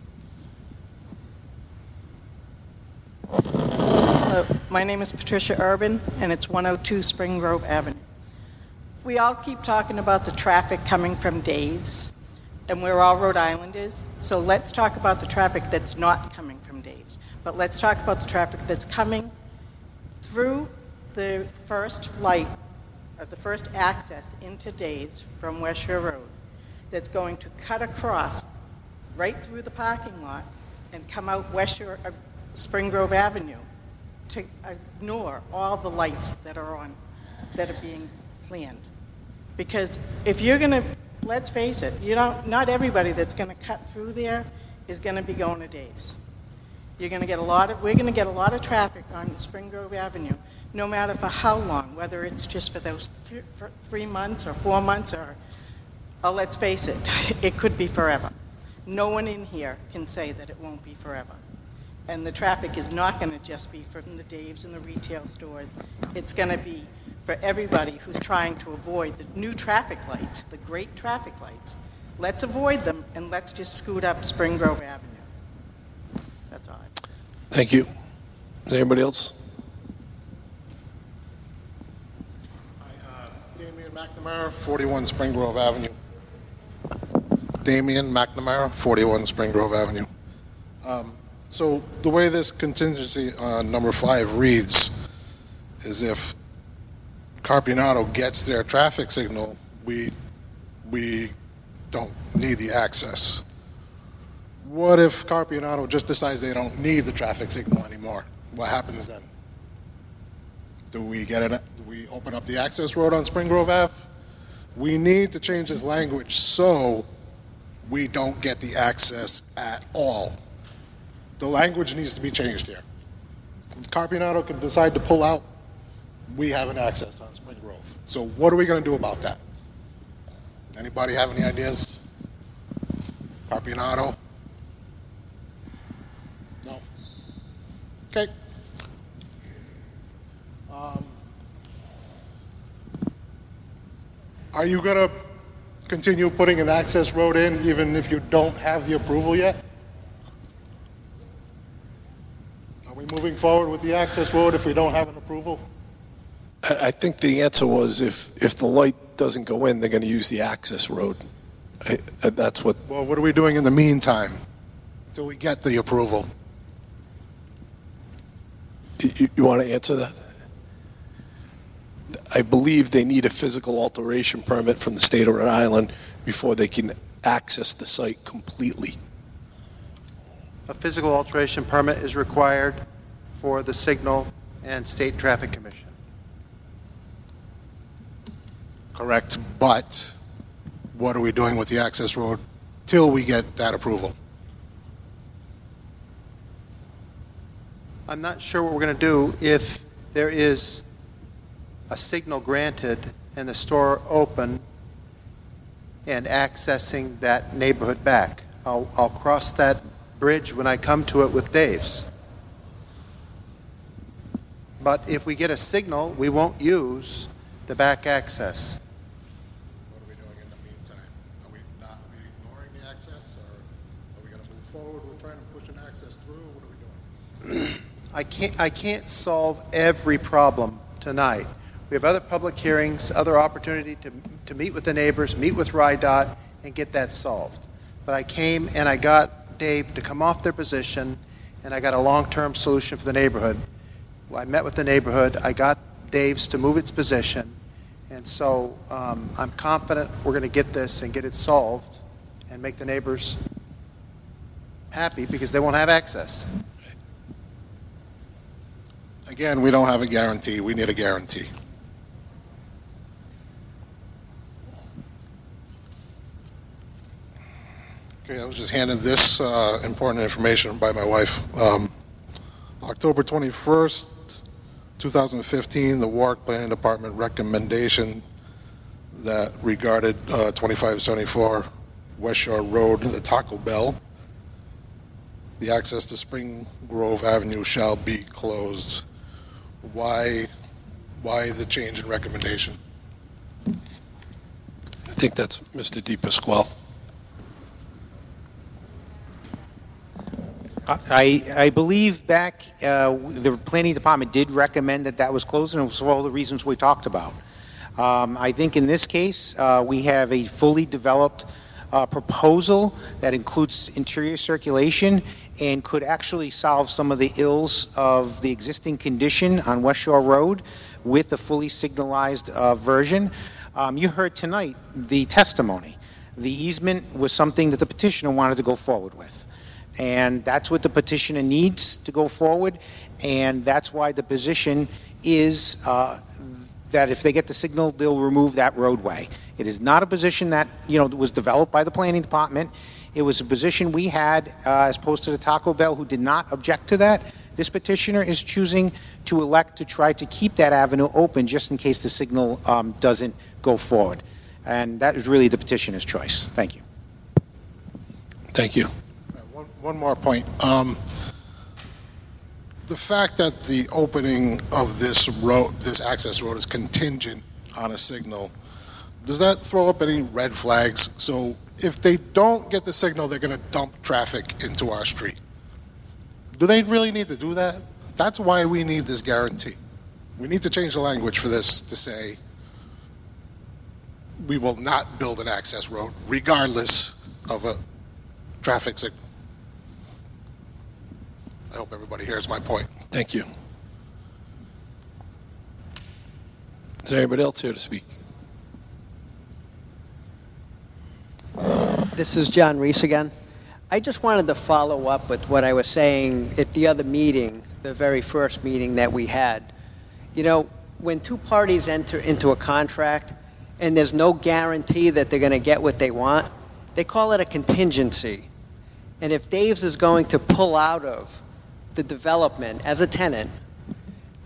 Uh, my name is Patricia Urban, and it's one oh two Spring Grove Avenue. We all keep talking about the traffic coming from Dave's, and we're all Rhode Islanders, so let's talk about the traffic that's not coming from Dave's. But let's talk about the traffic that's coming through the first light, or the first access into Dave's from West Shore Road, that's going to cut across right through the parking lot and come out West Shore, uh, Spring Grove Avenue, to ignore all the lights that are on, that are being planned. Because if you're going to, let's face it, you don't, not everybody that's going to cut through there is going to be going to Dave's. You're going to get a lot of, we're going to get a lot of traffic on Spring Grove Avenue, no matter for how long, whether it's just for those th- for three months or four months or, oh, let's face it, it could be forever. No one in here can say that it won't be forever. And the traffic is not going to just be from the Dave's and the retail stores. It's going to be for everybody who's trying to avoid the new traffic lights, the great traffic lights. Let's avoid them, and let's just scoot up Spring Grove Avenue. That's all. Thank you. Is anybody else? Hi, uh, Damian McNamara, forty-one Spring Grove Avenue. Damian McNamara, forty-one Spring Grove Avenue. Um, so the way this contingency on number five reads is if Carpinato gets their traffic signal, we we don't need the access. What if Carpinato just decides they don't need the traffic signal anymore? What happens then? Do we get it? Do we open up the access road on Spring Grove Ave? We need to change this language so we don't get the access at all. The language needs to be changed here. Carpionado can decide to pull out, we have an access on Spring Grove. So what are we going to do about that? Anybody have any ideas? Carpionado? No? Okay. Um, are you going to continue putting an access road in even if you don't have the approval yet? Are we moving forward with the access road if we don't have an approval? I I think the answer was if, if the light doesn't go in, they're going to use the access road. I, I- that's what, Well, what are we doing in the meantime until we get the approval? you, you want to answer that? I believe they need a physical alteration permit from the state of Rhode Island before they can access the site completely. A physical alteration permit is required for the Signal and State Traffic Commission. Correct, but what are we doing with the access road till we get that approval? I'm not sure what we're going to do if there is a signal granted and the store open and accessing that neighborhood back. I'll, I'll cross that bridge when I come to it with Dave's. But if we get a signal, we won't use the back access. What are we doing in the meantime? Are we not, are we ignoring the access, or are we going to move forward with trying to push an access through? What are we doing? I can't, I can't solve every problem tonight. We have other public hearings, other opportunity to, to meet with the neighbors, meet with RIDOT, and get that solved. But I came and I got Dave to come off their position, and I got a long-term solution for the neighborhood. I met with the neighborhood, I got Dave's to move its position, and so um, I'm confident we're going to get this and get it solved and make the neighbors happy because they won't have access. Again, we don't have a guarantee. We need a guarantee. Okay, I was just handed this uh, important information by my wife. Um, October twenty-first, two thousand fifteen, the Warwick Planning Department recommendation that regarded uh, twenty-five seventy-four West Shore Road, the Taco Bell. The access to Spring Grove Avenue shall be closed. Why, why the change in recommendation? I think that's Mister DePasquale. I, I believe back, uh, the planning department did recommend that that was closed, and it was for all the reasons we talked about. Um, I think in this case, uh, we have a fully developed uh, proposal that includes interior circulation and could actually solve some of the ills of the existing condition on West Shore Road with a fully signalized uh, version. Um, you heard tonight the testimony. The easement was something that the petitioner wanted to go forward with. And that's what the petitioner needs to go forward, and that's why the position is uh, that if they get the signal, they'll remove that roadway. It is not a position that, you know, was developed by the planning department. It was a position we had uh, as opposed to the Taco Bell, who did not object to that. This petitioner is choosing to elect to try to keep that avenue open just in case the signal um, doesn't go forward. And that is really the petitioner's choice. Thank you. Thank you. One, one more point. Um, the fact that the opening of this road, this access road, is contingent on a signal, does that throw up any red flags? So if they don't get the signal, they're going to dump traffic into our street. Do they really need to do that? That's why we need this guarantee. We need to change the language for this to say we will not build an access road regardless of a traffic signal. I hope everybody hears my point. Thank you. Is there anybody else here to speak? This is John Reese again. I just wanted to follow up with what I was saying at the other meeting, the very first meeting that we had. You know, when two parties enter into a contract and there's no guarantee that they're going to get what they want, they call it a contingency. And if Dave's is going to pull out of the development as a tenant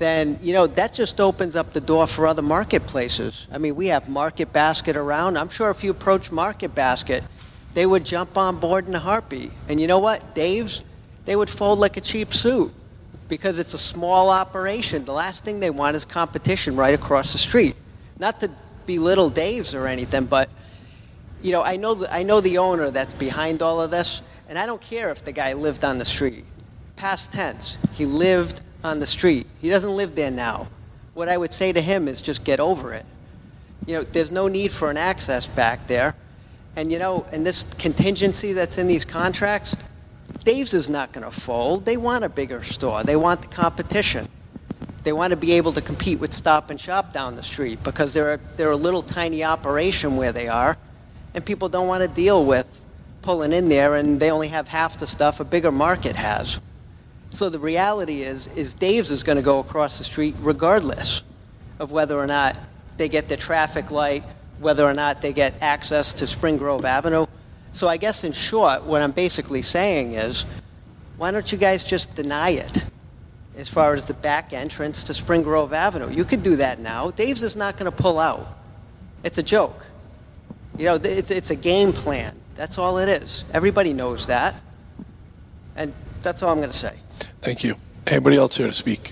then, you know, that just opens up the door for other marketplaces. I mean, we have Market Basket around. I'm sure if you approach Market Basket, they would jump on board in a heartbeat. And you know what? Dave's, they would fold like a cheap suit because it's a small operation. The last thing they want is competition right across the street. Not to belittle Dave's or anything, but, you know, I know the, I know the owner that's behind all of this, and I don't care if the guy lived on the street. Past tense, he lived on the street. He doesn't live there now. What I would say to him is just get over it. You know, there's no need for an access back there. And, you know, and this contingency that's in these contracts, Dave's is not going to fold. They want a bigger store. They want the competition. They want to be able to compete with Stop and Shop down the street because they're a, they're a little tiny operation where they are, and people don't want to deal with pulling in there, and they only have half the stuff a bigger market has. So the reality is, is Dave's is going to go across the street regardless of whether or not they get the traffic light, whether or not they get access to Spring Grove Avenue. So I guess in short, what I'm basically saying is, why don't you guys just deny it as far as the back entrance to Spring Grove Avenue? You could do that now. Dave's is not going to pull out. It's a joke. You know, it's, it's a game plan. That's all it is. Everybody knows that. And that's all I'm going to say. Thank you. Anybody else here to speak?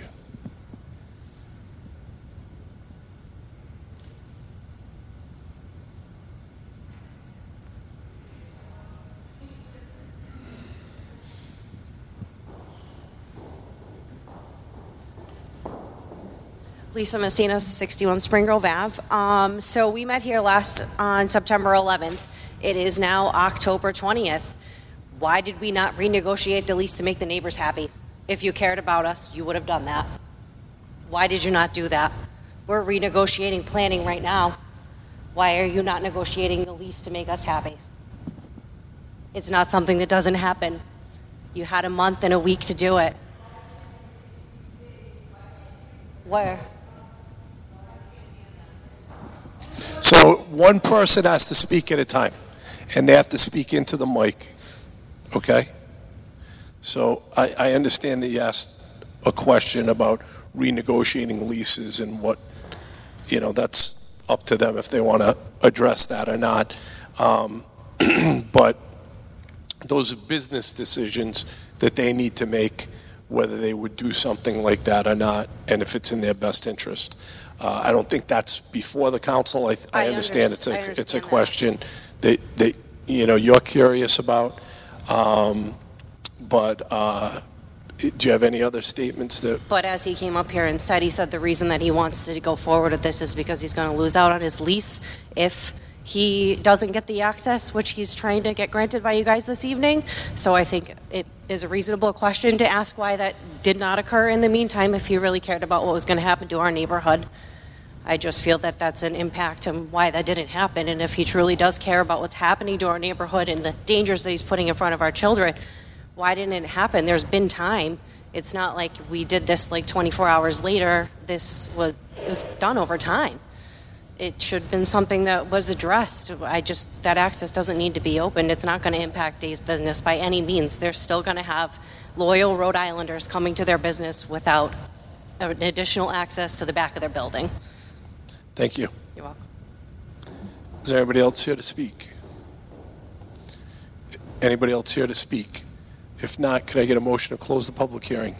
Lisa Messina, sixty-one Spring Grove Avenue. Um, so we met here last on September eleventh. It is now October twentieth. Why did we not renegotiate the lease to make the neighbors happy? If you cared about us, you would have done that. Why did you not do that? We're renegotiating planning right now. Why are you not negotiating the lease to make us happy? It's not something that doesn't happen. You had a month and a week to do it. Where? So one person has to speak at a time, and they have to speak into the mic, okay? So I, I understand that you asked a question about renegotiating leases and what, you know, that's up to them if they want to address that or not. Um, but those are business decisions that they need to make, whether they would do something like that or not, and if it's in their best interest. Uh, I don't think that's before the council. I, I, I understand it's a understand it's a question that, that you know you're curious about. Um, but uh, do you have any other statements that? But as he came up here and said, he said the reason that he wants to go forward with this is because he's going to lose out on his lease if he doesn't get the access, which he's trying to get granted by you guys this evening. So I think it is a reasonable question to ask why that did not occur in the meantime if he really cared about what was going to happen to our neighborhood. I just feel that that's an impact on why that didn't happen. And if he truly does care about what's happening to our neighborhood and the dangers that he's putting in front of our children, why didn't it happen? There's been time. It's not like we did this like twenty-four hours later. This was, it was done over time. It should have been something that was addressed. I just, that access doesn't need to be opened. It's not going to impact Dave's business by any means. They're still going to have loyal Rhode Islanders coming to their business without an additional access to the back of their building. Thank you. You're welcome. Is there anybody else here to speak? Anybody else here to speak? If not, could I get a motion to close the public hearing?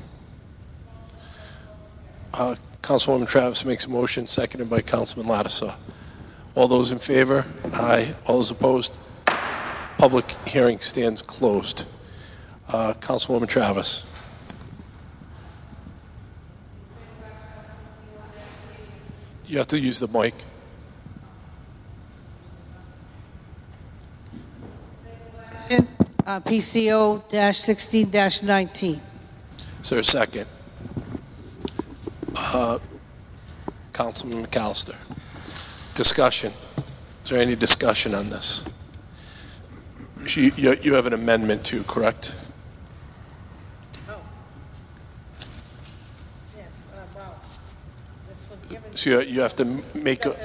Uh, Councilwoman Travis makes a motion, seconded by Councilman Lattisaw. All those in favor? Aye. All those opposed? Public hearing stands closed. Uh, Councilwoman Travis. You have to use the mic. Uh, P C O sixteen nineteen. Is there a second? Uh, Councilman McAllister. Discussion. Is there any discussion on this? You, you, you have an amendment too, correct? So you, you have to make a.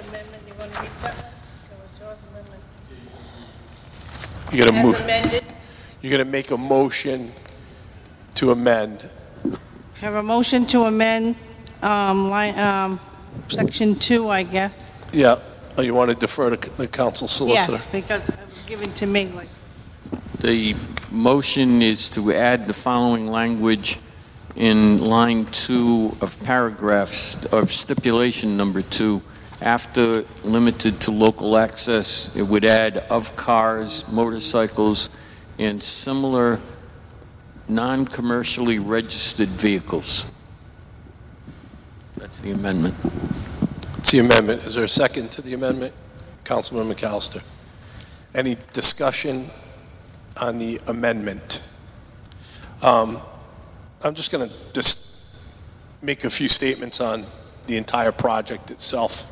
You got to move. You're going to make a motion to amend. Have a motion to amend um, line, um, section two, I guess. Yeah. Oh, you want to defer to the council solicitor? Yes, because it was given to me, like, The motion is to add the following language in line two of paragraphs of stipulation number two. After limited to local access, it would add of cars, motorcycles, and similar non-commercially registered vehicles. That's the amendment. It's the amendment. Is there a second to the amendment? Councilman McAllister. Any discussion on the amendment? Um, I'm just going to just make a few statements on the entire project itself.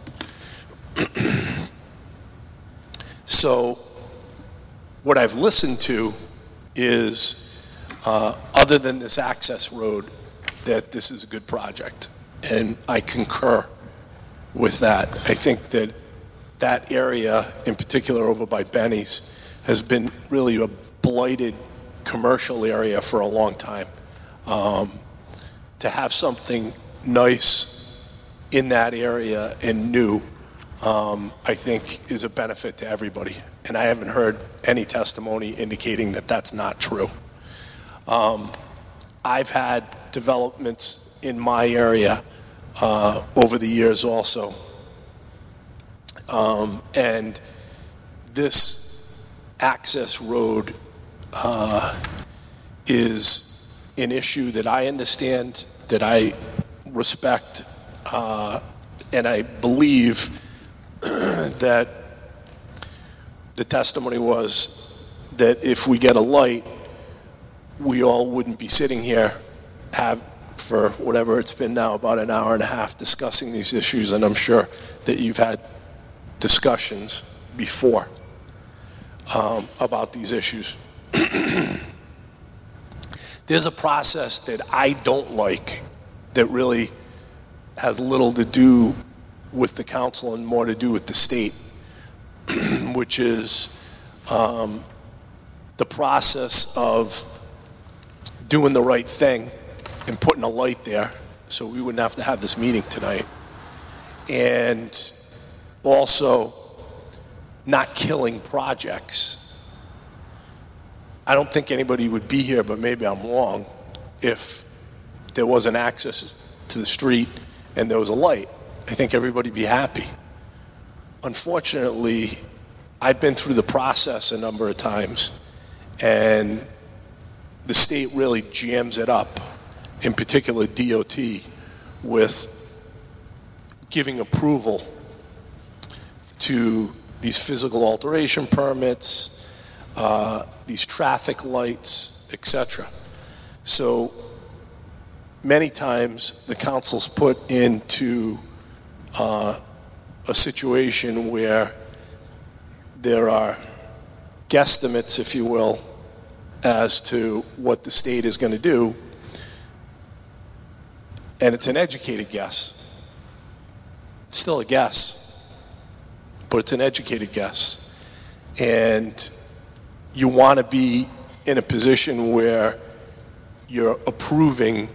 So what I've listened to is, uh, other than this access road, that this is a good project. And I concur with that. I think that that area, in particular over by Benny's, has been really a blighted commercial area for a long time. Um, to have something nice in that area and new, um, I think is a benefit to everybody. And I haven't heard any testimony indicating that that's not true. Um, I've had developments in my area uh, over the years also. Um, and this access road uh, is an issue that I understand, that I respect, uh, and I believe that the testimony was that if we get a light, we all wouldn't be sitting here have for whatever it's been now, about an hour and a half discussing these issues, and I'm sure that you've had discussions before um, about these issues. There's a process that I don't like that really has little to do with the council and more to do with the state, which is um, the process of doing the right thing and putting a light there so we wouldn't have to have this meeting tonight. And also not killing projects. I don't think anybody would be here, but maybe I'm wrong, if there wasn't access to the street and there was a light. I think everybody would be happy. Unfortunately, I've been through the process a number of times, and the state really jams it up, in particular D O T, with giving approval to these physical alteration permits, uh, these traffic lights, et cetera. So many times the council's put into uh, a situation where there are guesstimates, if you will, as to what the state is going to do, and it's an educated guess. It's still a guess, but it's an educated guess. And you want to be in a position where you're approving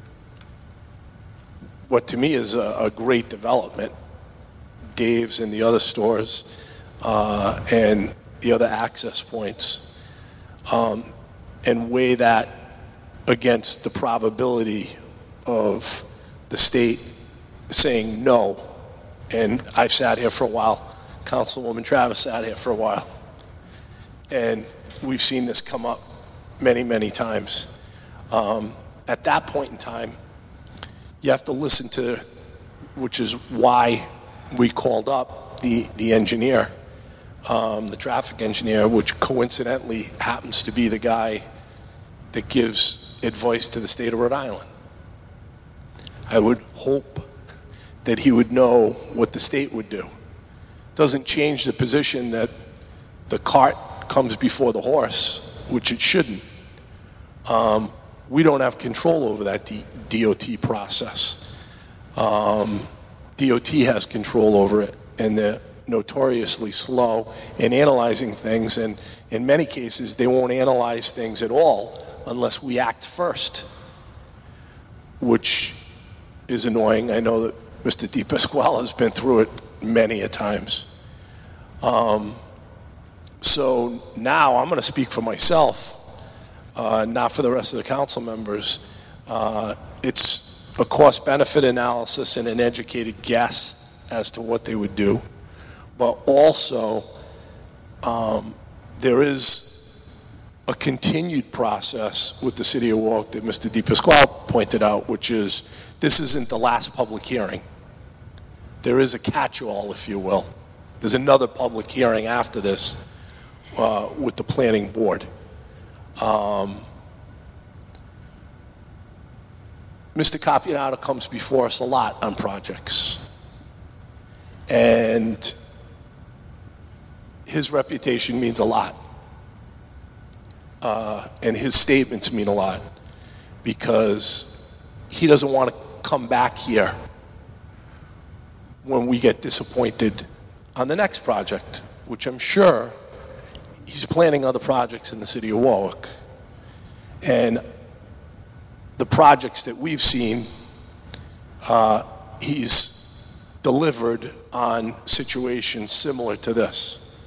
what to me is a, a great development, Dave's and the other stores, uh, and the other access points, um, and weigh that against the probability of the state saying no. And I've sat here for a while. Councilwoman Travis sat here for a while. And we've seen this come up many, many times. Um, at that point in time, you have to listen to, which is why we called up the, the engineer, um, the traffic engineer, which coincidentally happens to be the guy that gives advice to the state of Rhode Island. I would hope that he would know what the state would do. Doesn't change the position that the cart comes before the horse, which it shouldn't. Um, we don't have control over that D- DOT process. Um, D O T has control over it, and they're notoriously slow in analyzing things, and in many cases they won't analyze things at all unless we act first, which is annoying. I know that Mister DePasquale has been through it many a times. Um, so now I'm going to speak for myself, uh, not for the rest of the council members. Uh, it's a cost-benefit analysis and an educated guess as to what they would do. But also, um, there is a continued process with the City of Warwick that Mister DePasquale pointed out, which is this isn't the last public hearing. There is a catch-all, if you will. There's another public hearing after this uh, with the planning board. Um, Mister Capianato comes before us a lot on projects. And his reputation means a lot. Uh, and his statements mean a lot because he doesn't want to come back here when we get disappointed on the next project, which I'm sure he's planning other projects in the City of Warwick. And the projects that we've seen, uh, he's delivered on situations similar to this.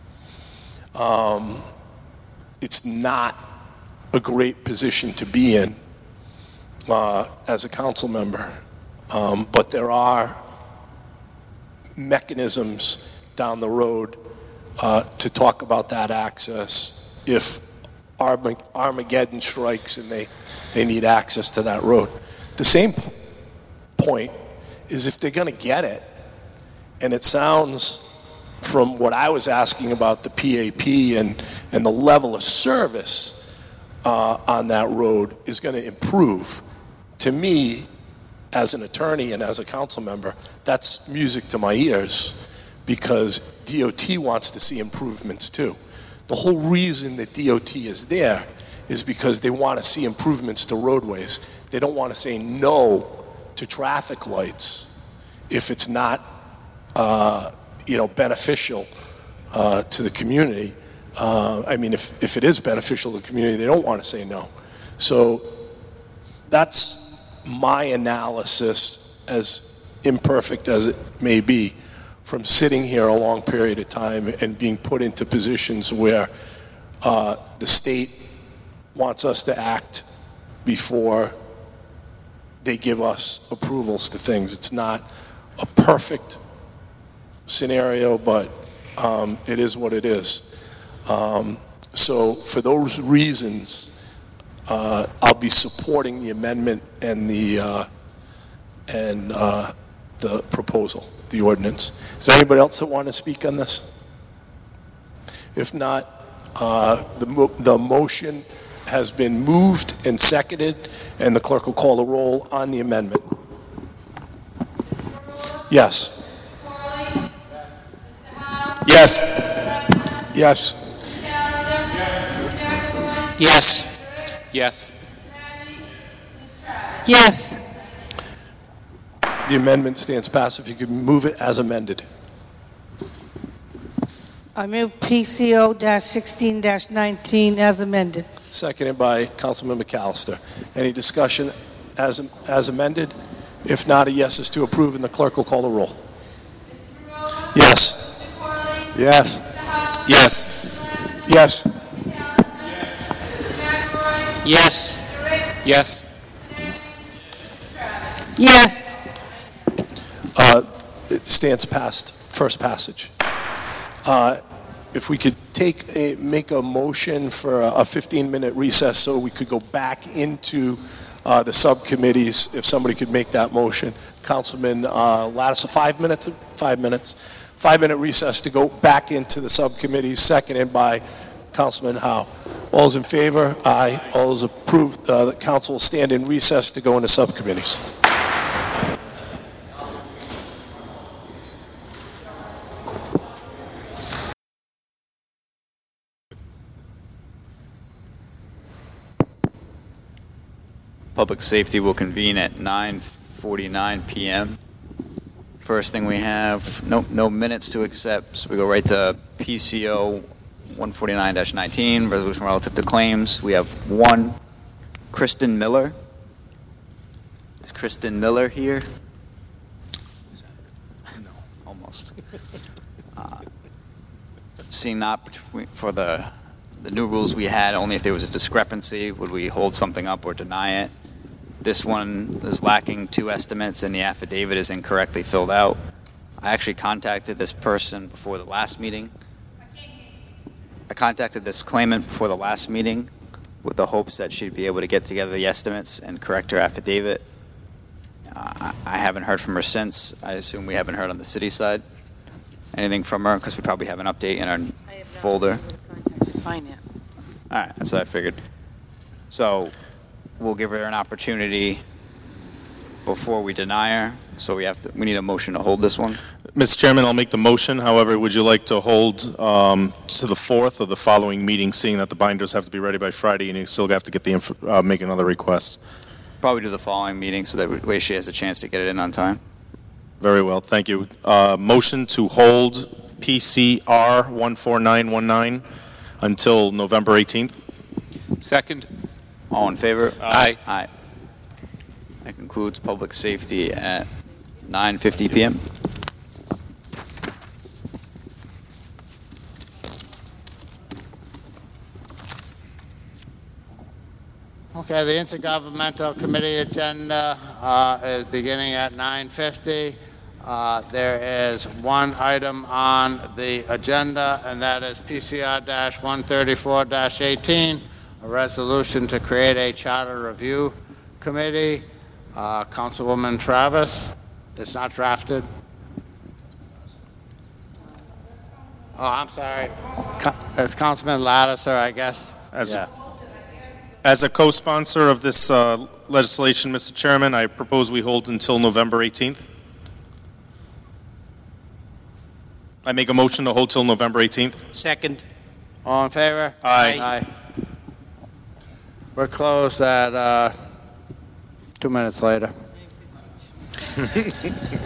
Um, it's not a great position to be in uh, as a council member, um, but there are mechanisms down the road uh, to talk about that access if Armageddon strikes and they, they need access to that road. The same point is if they're going to get it, and it sounds from what I was asking about the P A P and, and the level of service uh, on that road is going to improve. To me, as an attorney and as a council member, that's music to my ears because D O T wants to see improvements too. The whole reason that D O T is there is because they want to see improvements to roadways. They don't want to say no to traffic lights if it's not uh, you know, beneficial uh, to the community. Uh, I mean, if, if it is beneficial to the community, they don't want to say no. So that's my analysis, as imperfect as it may be, from sitting here a long period of time and being put into positions where uh, the state wants us to act before they give us approvals to things. It's not a perfect scenario, but um, it is what it is. Um, so for those reasons, uh, I'll be supporting the amendment and the uh, and uh, the proposal, the ordinance. Is there anybody else that want to speak on this? If not, uh, the mo the motion has been moved and seconded, and the clerk will call the roll on the amendment. Yes. Yes. Yes. Yes. Yes. Yes. The amendment stands passed. If you could move it as amended. I move P C O sixteen nineteen as amended. Seconded by Councilman McAllister. Any discussion as, as amended? If not, a yes is to approve, and the clerk will call the roll. Yes. Yes. Yes. Yes. Yes. Yes. Yes. Uh, it stands passed, first passage. Uh, if we could take a, make a motion for a fifteen minute recess so we could go back into uh, the subcommittees, if somebody could make that motion. Councilman uh, Lattiser, five minutes, five minutes, five minute recess to go back into the subcommittees, seconded by Councilman Howe. All those in favor? Aye. All those approved, uh, the council will stand in recess to go into subcommittees. Public Safety will convene at nine forty-nine p m First thing we have, no, no minutes to accept, so we go right to P C O one forty-nine dash nineteen, resolution relative to claims. We have one, Kristen Miller. Is Kristen Miller here? No, almost. Uh, seeing not between, for the the new rules we had, only if there was a discrepancy would we hold something up or deny it. This one is lacking two estimates and the affidavit is incorrectly filled out. I actually contacted this person before the last meeting. I contacted this claimant before the last meeting with the hopes that she'd be able to get together the estimates and correct her affidavit. Uh, I haven't heard from her since. I assume we haven't heard on the city side anything from her because we probably have an update in our folder. Finance. All right, that's what I figured. So we'll give her an opportunity before we deny her. So we have to. We need a motion to hold this one. Mister Chairman, I'll make the motion. However, would you like to hold um, to the fourth or the following meeting, seeing that the binders have to be ready by Friday and you still have to get the inf- uh, make another request? Probably do the following meeting so that way she has a chance to get it in on time. Very well, thank you. Uh, motion to hold P C R one four nine one nine until November eighteenth. Second. All in favor? Aye. Aye. That concludes public safety at nine fifty p.m. Okay, the Intergovernmental Committee agenda uh, is beginning at nine fifty. Uh, there is one item on the agenda, and that is P C R one thirty-four eighteen, a resolution to create a charter review committee. Uh, Councilwoman Travis, it's not drafted. Oh, I'm sorry. Co- It's Councilman Lattiser, I guess. As, yeah. as a co-sponsor of this uh, legislation, Mister Chairman, I propose we hold until November eighteenth. I make a motion to hold till November eighteenth. Second. All in favor? Aye. Aye. We're closed at uh, two minutes later.